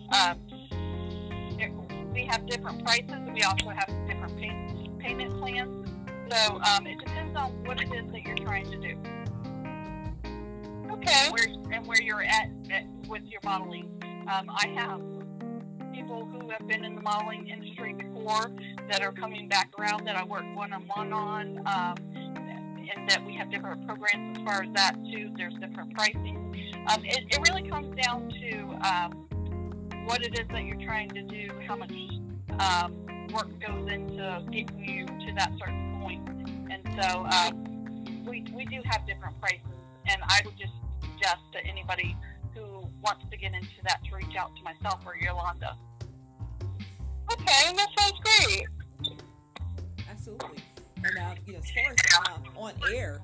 We have different prices. We also have different payment plans. So it depends on what it is that you're trying to do. Okay. Where you're at with your modeling. I have people who have been in the modeling industry before that are coming back around that I work one-on-one on, and that we have different programs as far as that too. There's different pricing. It really comes down to what it is that you're trying to do, how much work goes into getting you to that certain point. And so we do have different prices, and I would just suggest to anybody who wants to get into that to reach out to myself or Yolanda. Okay, that sounds great. Absolutely. And as far as on air,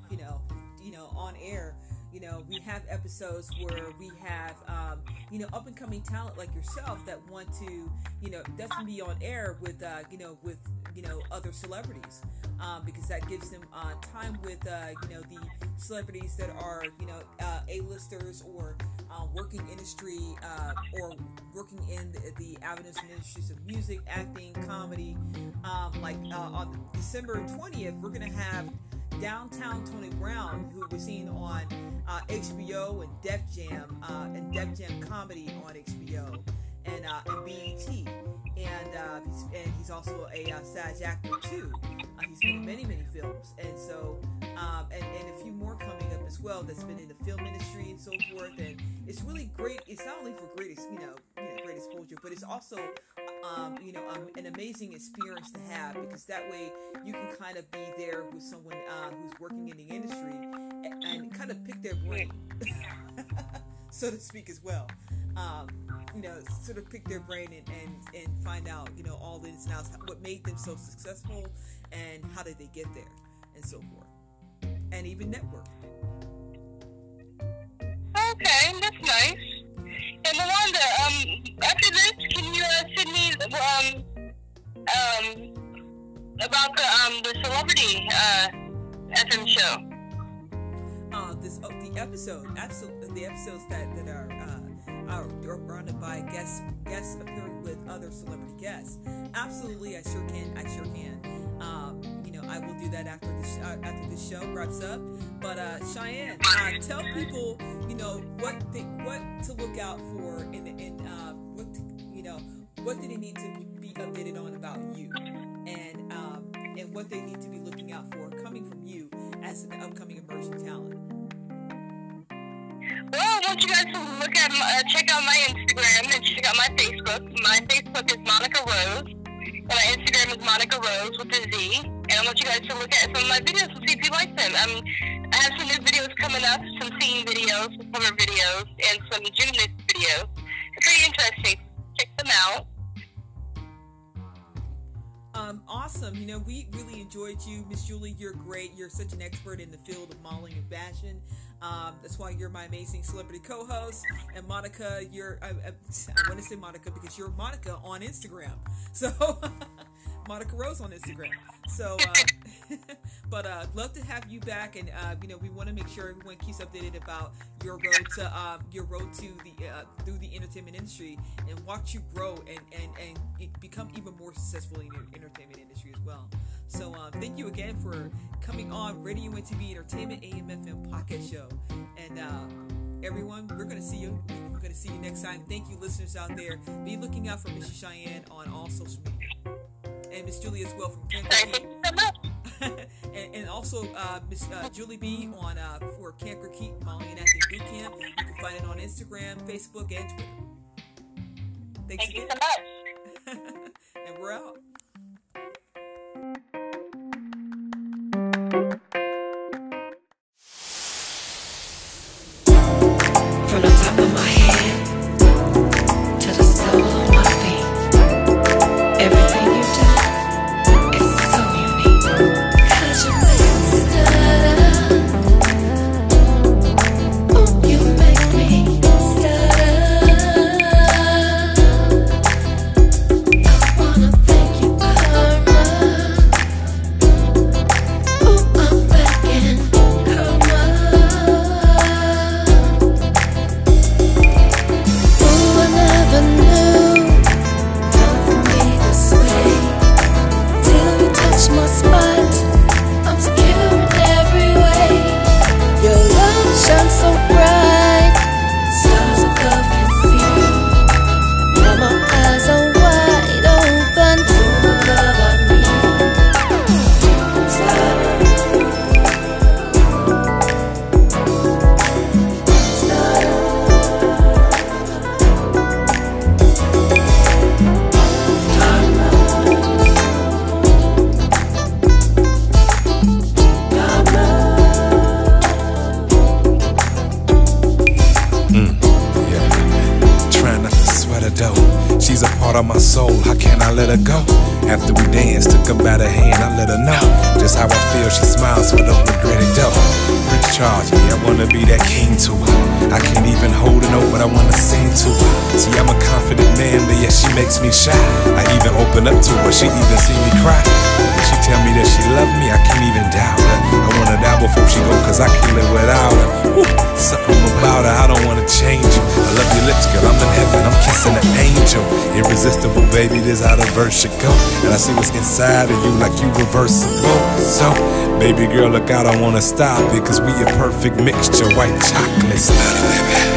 we have episodes where we have up and coming talent like yourself that want to definitely be on air with other celebrities, because that gives them time with the celebrities that are A-listers or working industry or working in the avenues and industries of music, acting, comedy. On December 20th, we're going to have Downtown Tony Brown, who we're seeing on HBO and Def Jam Comedy on HBO and BET, and he's also a SAG actor too. He's been in many films, and so and a few more coming up as well that's been in the film industry and so forth. And it's really great. It's not only for great exposure, but it's also an amazing experience to have, because that way you can kind of be there with someone who's working in the industry and kind of pick their brain, so to speak, as well. Sort of pick their brain and find out, all the ins and outs, what made them so successful, and how did they get there, and so forth, and even network. Okay, that's nice. And Yolanda, after this, can you send me about the celebrity FM show? The episodes that are surrounded by guests appearing with other celebrity guests. Absolutely, I sure can. I will do that after the show wraps up. But Cheyenne, tell people, what to look out for what do they need to be updated on about you, and what they need to be looking out for coming from you as an upcoming emerging talent. Well, I want you guys to check out my Instagram and check out my Facebook. My Facebook is Monica Rose, and my Instagram is Monica Rose with a Z. And I want you guys to look at some of my videos and see if you like them. I have some new videos coming up, some singing videos, some cover videos, and some gymnast videos. They're pretty interesting. Check them out. Awesome. We really enjoyed you, Miss Julie. You're great. You're such an expert in the field of modeling and fashion. That's why you're my amazing celebrity co-host. And Monica, I want to say Monica because you're Monica on Instagram. So, Monica Rose on Instagram. So, but love to have you back, and we want to make sure everyone keeps updated about your road to the through the entertainment industry, and watch you grow and become even more successful in your entertainment industry as well. So, thank you again for coming on Radio NTB Entertainment AM/FM Pocket Show, and everyone, we're going to see you. We're going to see you next time. Thank you, listeners out there. Be looking out for Mrs. Cheyenne on all social media. And Miss Julie as well from Kankakee. and also Miss Julie B on for Kankakee Modeling and Acting Boot Camp. You can find it on Instagram, Facebook, and Twitter. Thank you again. So much. And we're out. From the top of my head to the sole of my feet, everything you do is so unique. 'Cause you make me stutter. Oh, you make me stutter. I wanna thank you, karma. Oh, I'm begging, karma. My spot, I'm secure in every way. Your love shines so bright, stars above can see. Now my eyes are wide open to the love I need. She's a part of my soul, how can I let her go? After we danced, took her by the hand, I let her know just how I feel. She smiles, so I don't regret it though. Prince Charles, yeah, I wanna be that king to her. I can't even hold a note, but I wanna sing to her. See, I'm a confident man, but yeah, she makes me shy. I even open up to her, she even see me cry. When she tell me that she love me, I can't even doubt her. I wanna die before she go, cause I can't live without her. Woo. Something about her, I don't wanna change you. I love your lips, girl, I'm in heaven, I'm kissing an angel. Irresistible, baby, this how the verse should go. And I see what's inside of you like you reversible. So, baby girl, look out, I wanna stop it, cause we a perfect mixture, white chocolate. Study, baby.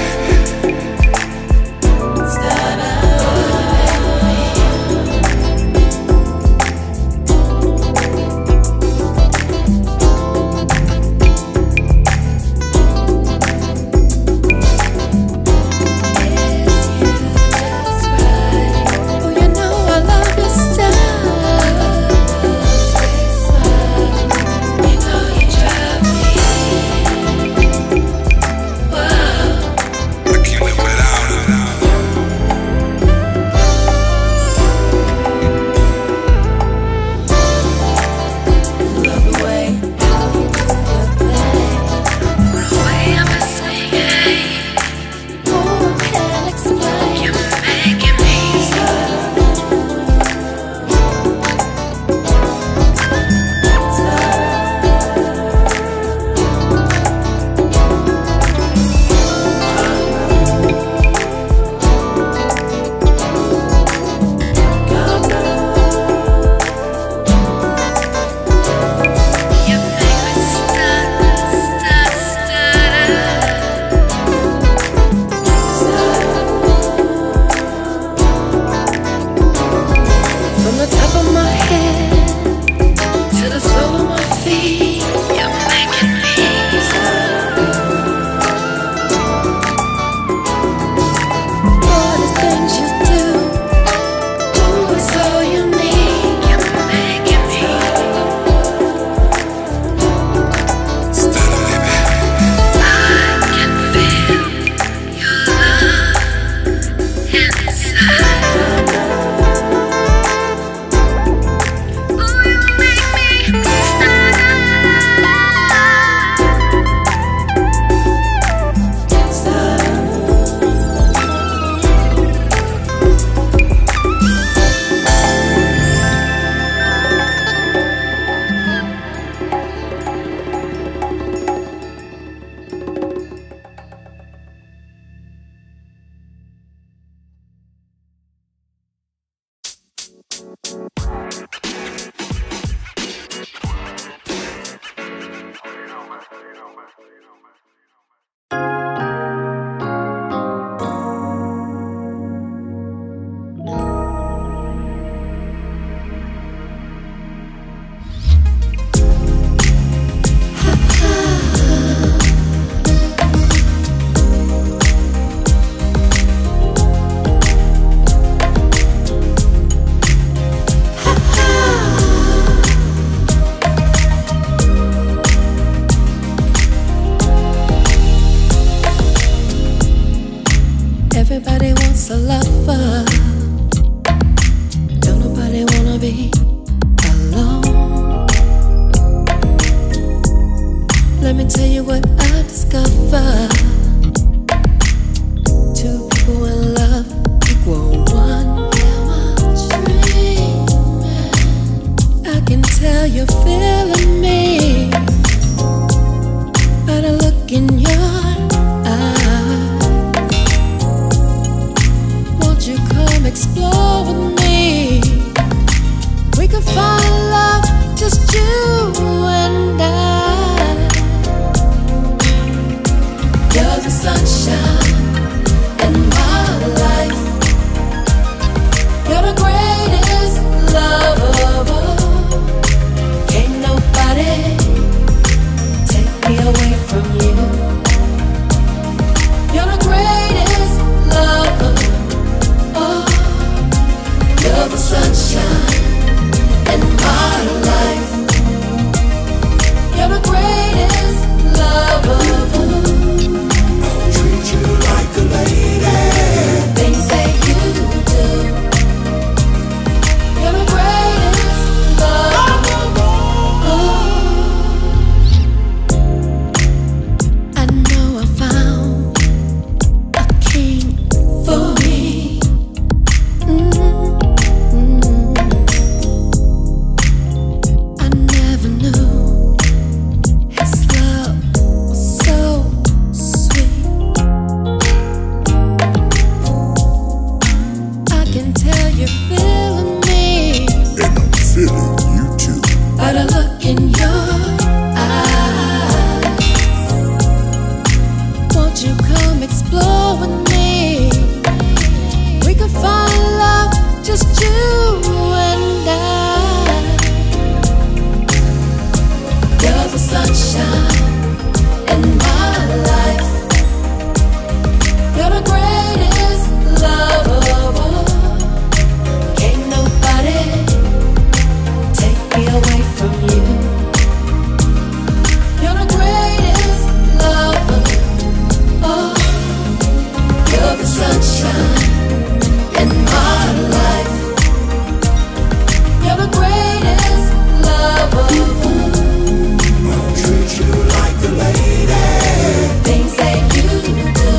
sunshine in my life. You're the greatest love of all. Can't nobody take me away from you. You're the greatest love of all. You're the sunshine in my life. You're the greatest love of all. I'll treat you like the lady. Things that you do.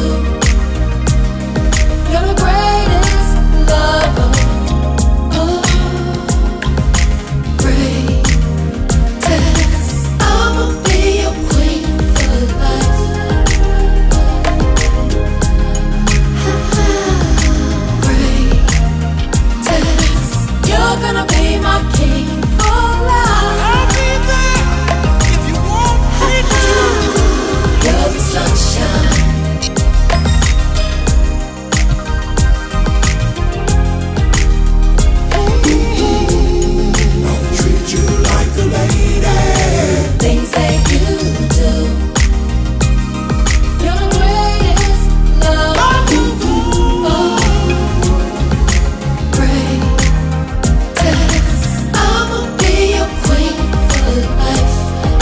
You're the greatest love of all. Greatest. I'ma be your queen for life. Greatest. You're gonna be my king for life. I'll be there if you want me to. You're the sunshine. I'll treat you like the lady. Things that you do. You're the greatest love of all. Greatest. I'ma be your queen for life.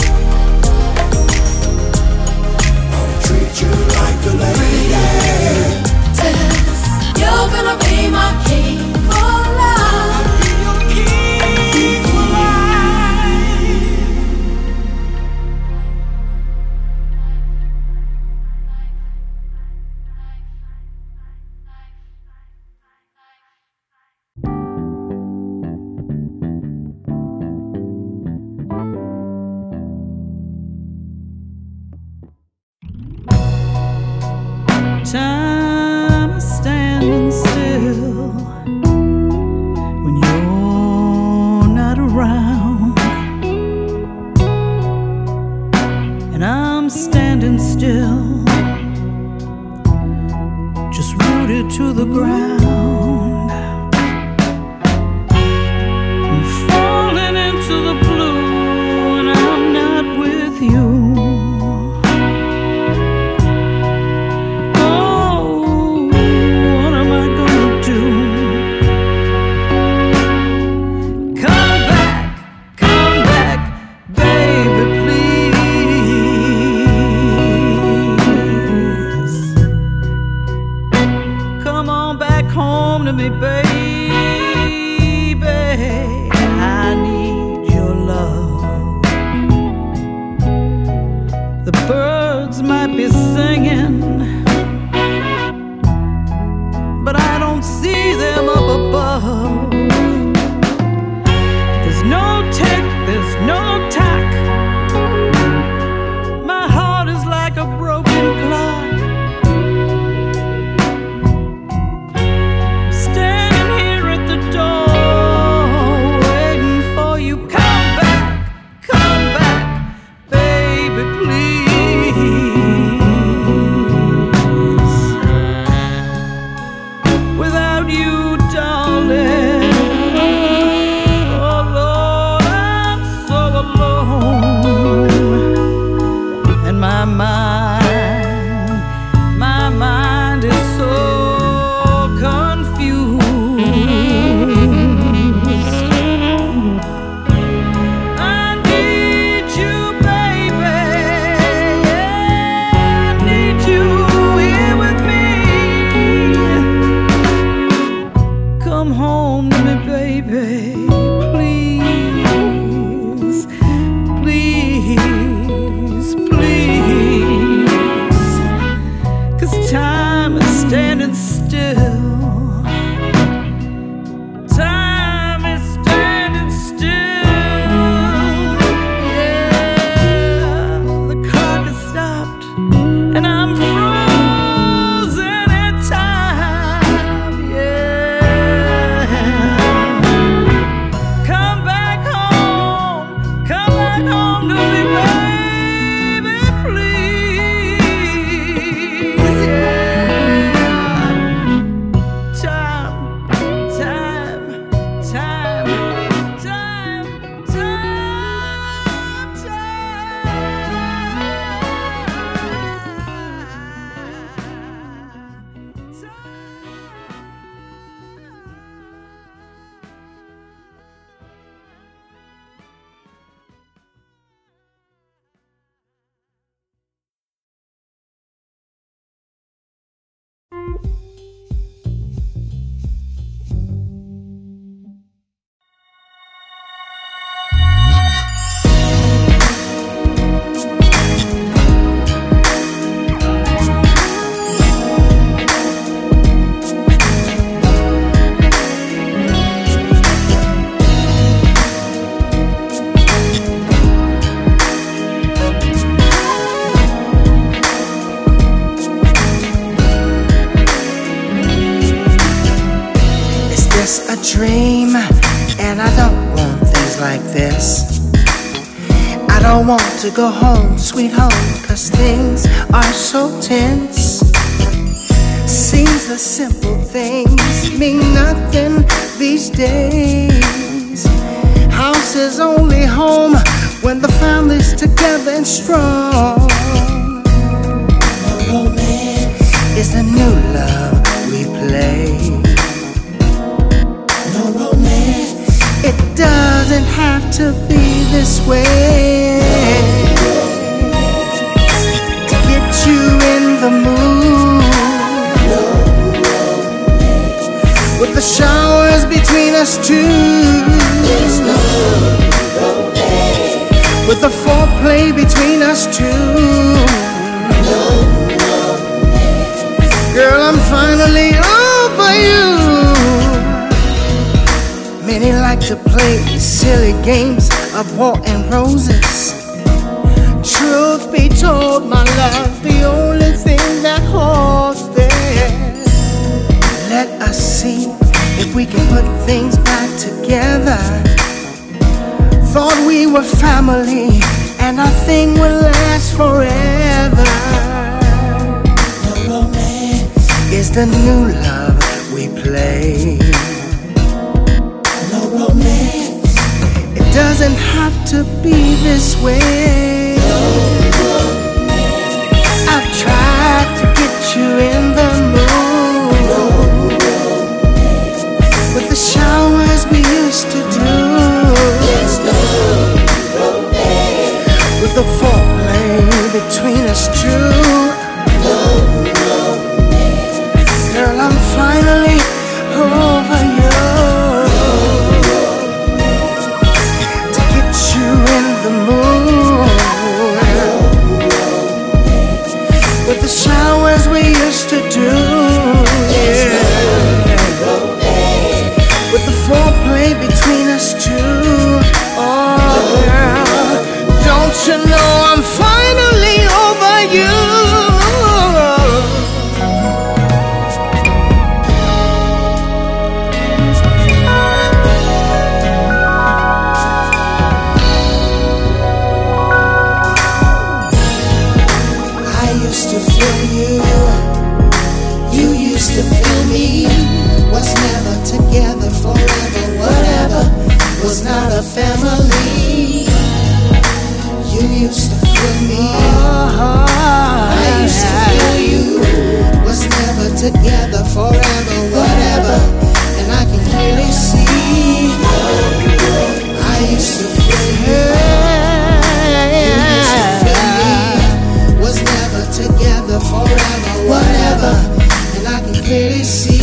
I'll treat you like the lady. Greatest. You're gonna be my king for life. Be your king for life. Time is standing still when you're not around, and I'm standing still, just rooted to the ground. I'm falling into the blue when I'm not with you. Me, baby, I need your love. The birds might be singing, but I don't see them up above. There's no tick, there's no tack. My heart is like a broken clock. Come back, baby, please. dream, and I don't want things like this. I don't want to go home, sweet home, 'cause things are so tense. Seems the simple things mean nothing these days. House is only home when the family's together and strong. No romance is the new love we play. No romance, it doesn't have to be this way. To get you in the mood, with the showers between us two, there's no romance. With the foreplay between us two, no romance. Girl, I'm finally over you. Many like to play silly games of war and roses. Truth be told, my love, the only thing that holds there. Let us see if we can put things back together. Thought we were family, and our thing will last forever. No romance is the new love we play. No romance, it doesn't have to be this way. No romance, I've tried to get you in the mood. No romance, with the showers we used to do. There's no romance, with the foreplay between us two. No romance, girl, I'm finally over you. With the showers we used to do, yeah. With the foreplay between us two, oh girl, don't you know I'm finally over you? Together forever, whatever was not a family. You used to feel me, I used to feel you. Was never together forever, whatever, and I can clearly see. I used to feel you, you used to feel me. Was never together forever, whatever, and I can clearly see.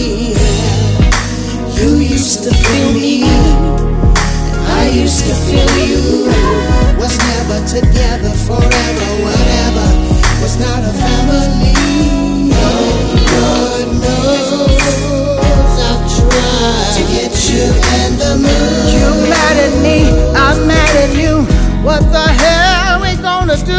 You used to feel me, and I used to feel you. Was never together forever, whatever, was not a family. Lord knows I've tried to get you in the mood. You mad at me, I'm mad at you. What the hell we gonna do?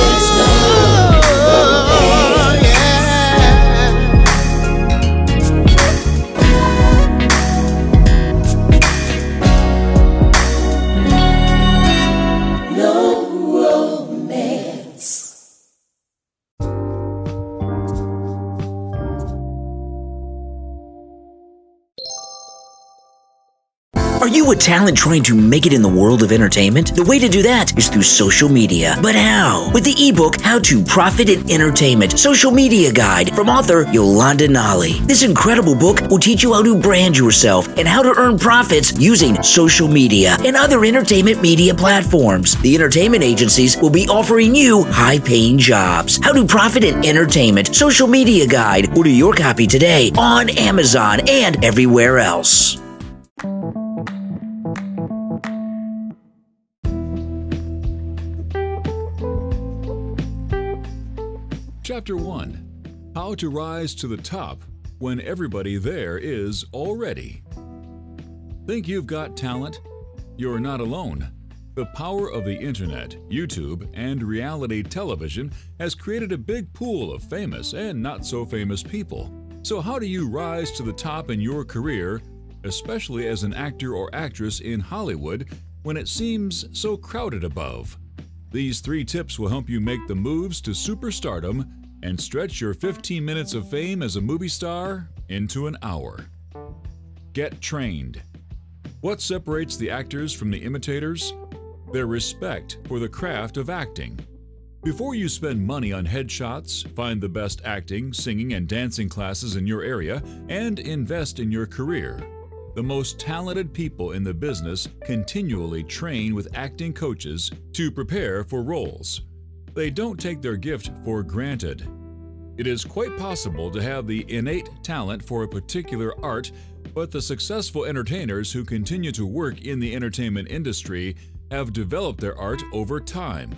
Are you a talent trying to make it in the world of entertainment? The way to do that is through social media. But how? With the ebook, How to Profit in Entertainment, Social Media Guide from author Yolanda Nolly. This incredible book will teach you how to brand yourself and how to earn profits using social media and other entertainment media platforms. The entertainment agencies will be offering you high-paying jobs. How to Profit in Entertainment, Social Media Guide. Order your copy today on Amazon and everywhere else. Chapter 1. How to Rise to the Top When Everybody There Is Already. Think you've got talent? You're not alone. The power of the internet, YouTube, and reality television has created a big pool of famous and not-so-famous people. So how do you rise to the top in your career especially as an actor or actress in Hollywood when it seems so crowded above. These 3 tips will help you make the moves to superstardom and stretch your 15 minutes of fame as a movie star into an hour. Get trained. What separates the actors from the imitators? Their respect for the craft of acting. Before you spend money on headshots, find the best acting, singing, and dancing classes in your area and invest in your career. The most talented people in the business continually train with acting coaches to prepare for roles. They don't take their gift for granted. It is quite possible to have the innate talent for a particular art, but the successful entertainers who continue to work in the entertainment industry have developed their art over time.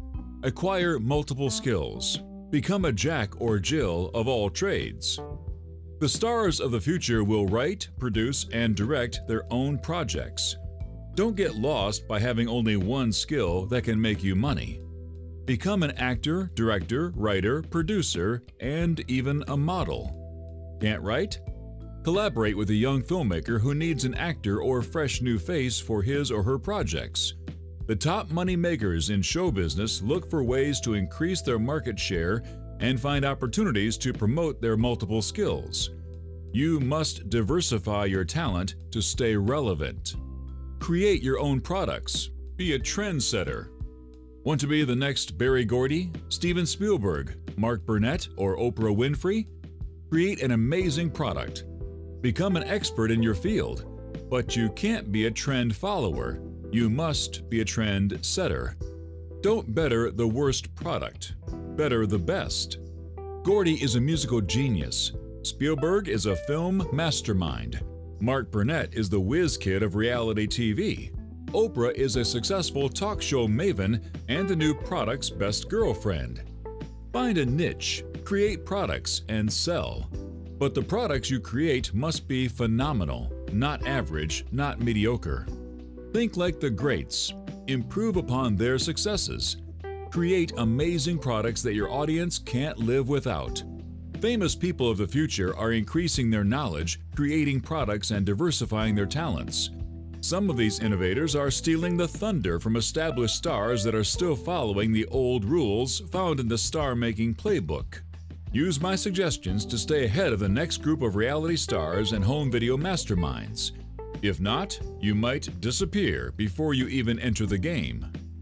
Acquire multiple skills. Become a Jack or Jill of all trades. The stars of the future will write, produce, and direct their own projects. Don't get lost by having only one skill that can make you money. Become an actor, director, writer, producer, and even a model. Can't write? Collaborate with a young filmmaker who needs an actor or fresh new face for his or her projects. The top money makers in show business look for ways to increase their market share and find opportunities to promote their multiple skills. You must diversify your talent to stay relevant. Create your own products. Be a trendsetter. Want to be the next Berry Gordy, Steven Spielberg, Mark Burnett, or Oprah Winfrey? Create an amazing product. Become an expert in your field. But you can't be a trend follower. You must be a trend setter. Don't better the worst product. Better the best. Gordy is a musical genius. Spielberg is a film mastermind. Mark Burnett is the whiz kid of reality TV. Oprah is a successful talk show maven and the new product's best girlfriend. Find a niche, create products, and sell. But the products you create must be phenomenal, not average, not mediocre. Think like the greats. Improve upon their successes. Create amazing products that your audience can't live without. Famous people of the future are increasing their knowledge, creating products, and diversifying their talents. Some of these innovators are stealing the thunder from established stars that are still following the old rules found in the star-making playbook. Use my suggestions to stay ahead of the next group of reality stars and home video masterminds. If not, you might disappear before you even enter the game.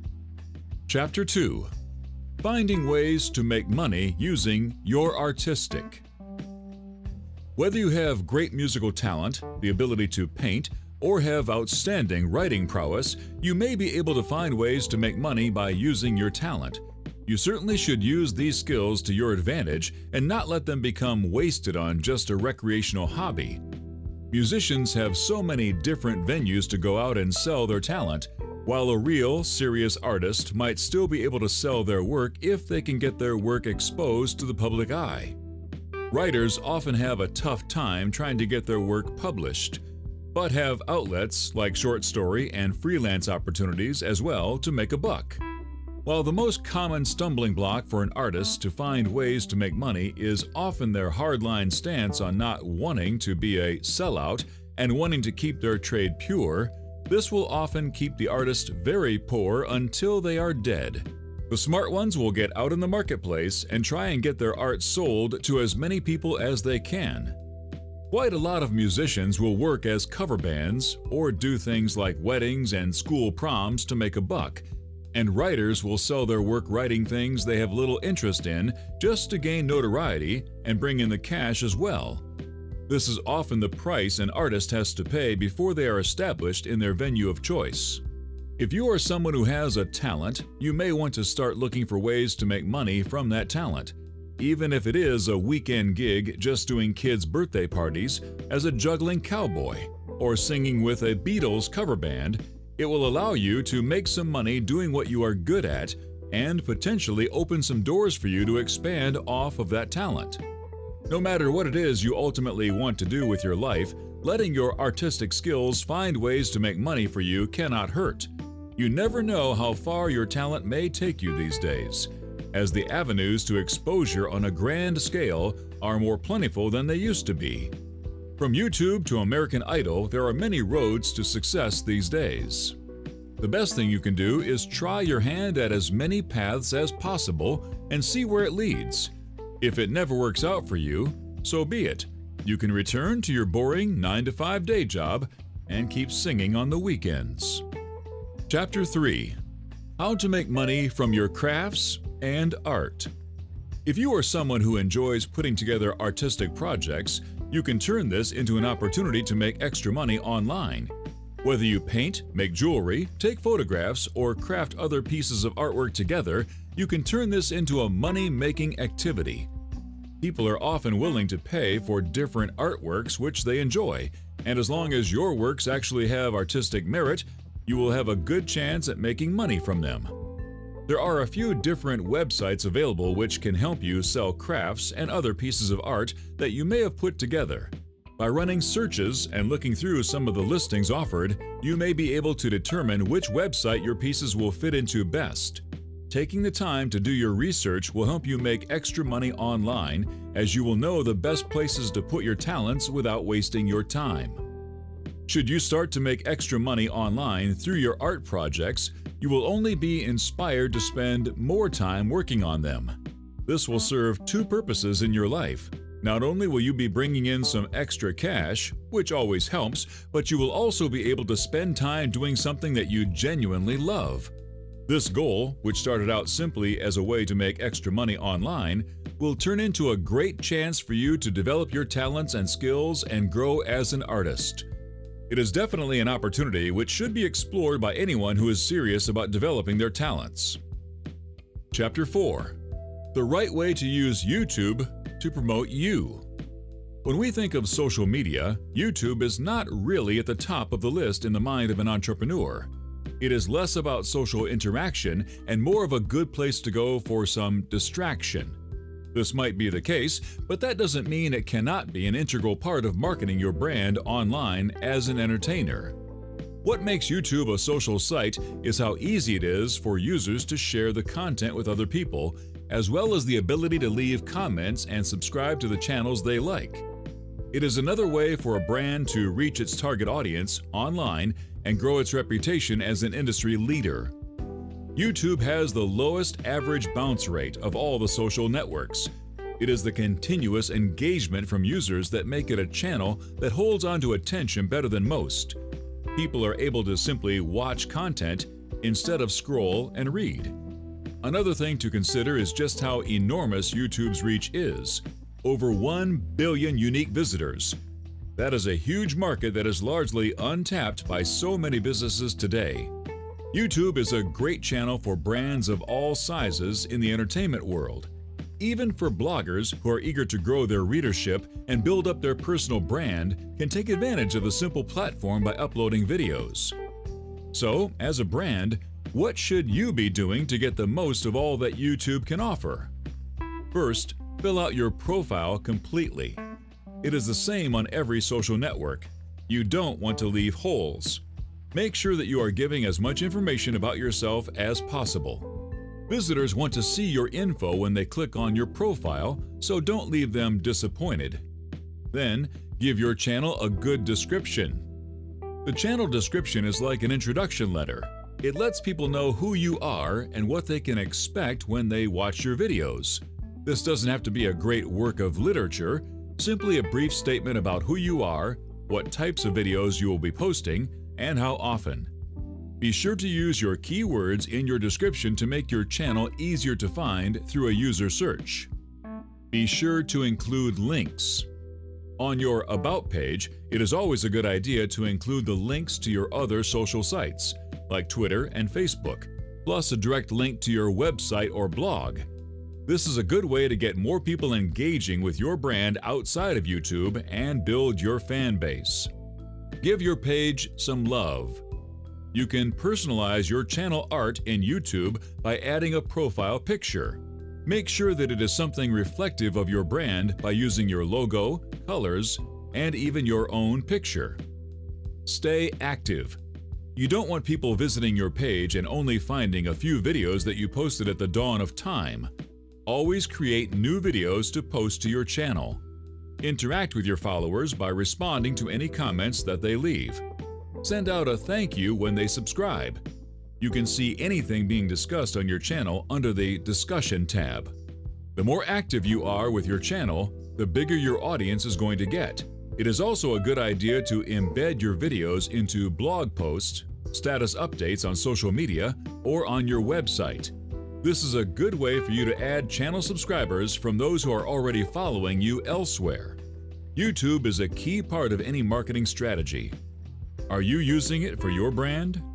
Chapter 2. Finding ways to make money using your artistic. Whether you have great musical talent, the ability to paint, or have outstanding writing prowess, you may be able to find ways to make money by using your talent. You certainly should use these skills to your advantage and not let them become wasted on just a recreational hobby. Musicians have so many different venues to go out and sell their talent, while a real, serious artist might still be able to sell their work if they can get their work exposed to the public eye. Writers often have a tough time trying to get their work published, but have outlets like short story and freelance opportunities as well to make a buck. While the most common stumbling block for an artist to find ways to make money is often their hardline stance on not wanting to be a sellout and wanting to keep their trade pure, this will often keep the artist very poor until they are dead. The smart ones will get out in the marketplace and try and get their art sold to as many people as they can. Quite a lot of musicians will work as cover bands or do things like weddings and school proms to make a buck, and writers will sell their work writing things they have little interest in just to gain notoriety and bring in the cash as well. This is often the price an artist has to pay before they are established in their venue of choice. If you are someone who has a talent, you may want to start looking for ways to make money from that talent. Even if it is a weekend gig just doing kids' birthday parties as a juggling cowboy or singing with a Beatles cover band, it will allow you to make some money doing what you are good at and potentially open some doors for you to expand off of that talent. No matter what it is you ultimately want to do with your life, letting your artistic skills find ways to make money for you cannot hurt. You never know how far your talent may take you these days, as the avenues to exposure on a grand scale are more plentiful than they used to be. From YouTube to American Idol, there are many roads to success these days. The best thing you can do is try your hand at as many paths as possible and see where it leads. If it never works out for you, so be it. You can return to your boring 9-to-5 day job and keep singing on the weekends. Chapter 3: How to make money from your crafts and art. If you are someone who enjoys putting together artistic projects, you can turn this into an opportunity to make extra money online. Whether you paint, make jewelry, take photographs, or craft other pieces of artwork together, you can turn this into a money-making activity. People are often willing to pay for different artworks which they enjoy, and as long as your works actually have artistic merit, you will have a good chance at making money from them. There are a few different websites available which can help you sell crafts and other pieces of art that you may have put together. By running searches and looking through some of the listings offered, you may be able to determine which website your pieces will fit into best. Taking the time to do your research will help you make extra money online, as you will know the best places to put your talents without wasting your time. Should you start to make extra money online through your art projects, you will only be inspired to spend more time working on them. This will serve two purposes in your life. Not only will you be bringing in some extra cash, which always helps, but you will also be able to spend time doing something that you genuinely love. This goal, which started out simply as a way to make extra money online, will turn into a great chance for you to develop your talents and skills and grow as an artist. It is definitely an opportunity which should be explored by anyone who is serious about developing their talents. Chapter 4: The right way to use YouTube to promote you. When we think of social media, YouTube is not really at the top of the list in the mind of an entrepreneur. It is less about social interaction and more of a good place to go for some distraction. This might be the case, but that doesn't mean it cannot be an integral part of marketing your brand online as an entertainer. What makes YouTube a social site is how easy it is for users to share the content with other people, as well as the ability to leave comments and subscribe to the channels they like. It is another way for a brand to reach its target audience online and grow its reputation as an industry leader. YouTube has the lowest average bounce rate of all the social networks. It is the continuous engagement from users that make it a channel that holds onto attention better than most. People are able to simply watch content instead of scroll and read. Another thing to consider is just how enormous YouTube's reach is. Over 1 billion unique visitors. That is a huge market that is largely untapped by so many businesses today. YouTube is a great channel for brands of all sizes in the entertainment world. Even for bloggers who are eager to grow their readership and build up their personal brand can take advantage of the simple platform by uploading videos. So, as a brand, what should you be doing to get the most of all that YouTube can offer? First, fill out your profile completely. It is the same on every social network. You don't want to leave holes. Make sure that you are giving as much information about yourself as possible. Visitors want to see your info when they click on your profile, so don't leave them disappointed. Then, give your channel a good description. The channel description is like an introduction letter. It lets people know who you are and what they can expect when they watch your videos. This doesn't have to be a great work of literature, simply a brief statement about who you are, what types of videos you will be posting, and how often. Be sure to use your keywords in your description to make your channel easier to find through a user search. Be sure to include links. On your About page, it is always a good idea to include the links to your other social sites, like Twitter and Facebook, plus a direct link to your website or blog. This is a good way to get more people engaging with your brand outside of YouTube and build your fan base. Give your page some love. You can personalize your channel art in YouTube by adding a profile picture. Make sure that it is something reflective of your brand by using your logo, colors, and even your own picture. Stay active. You don't want people visiting your page and only finding a few videos that you posted at the dawn of time. Always create new videos to post to your channel. Interact with your followers by responding to any comments that they leave. Send out a thank you when they subscribe. You can see anything being discussed on your channel under the Discussion tab. The more active you are with your channel, the bigger your audience is going to get. It is also a good idea to embed your videos into blog posts, status updates on social media, or on your website. This is a good way for you to add channel subscribers from those who are already following you elsewhere. YouTube is a key part of any marketing strategy. Are you using it for your brand?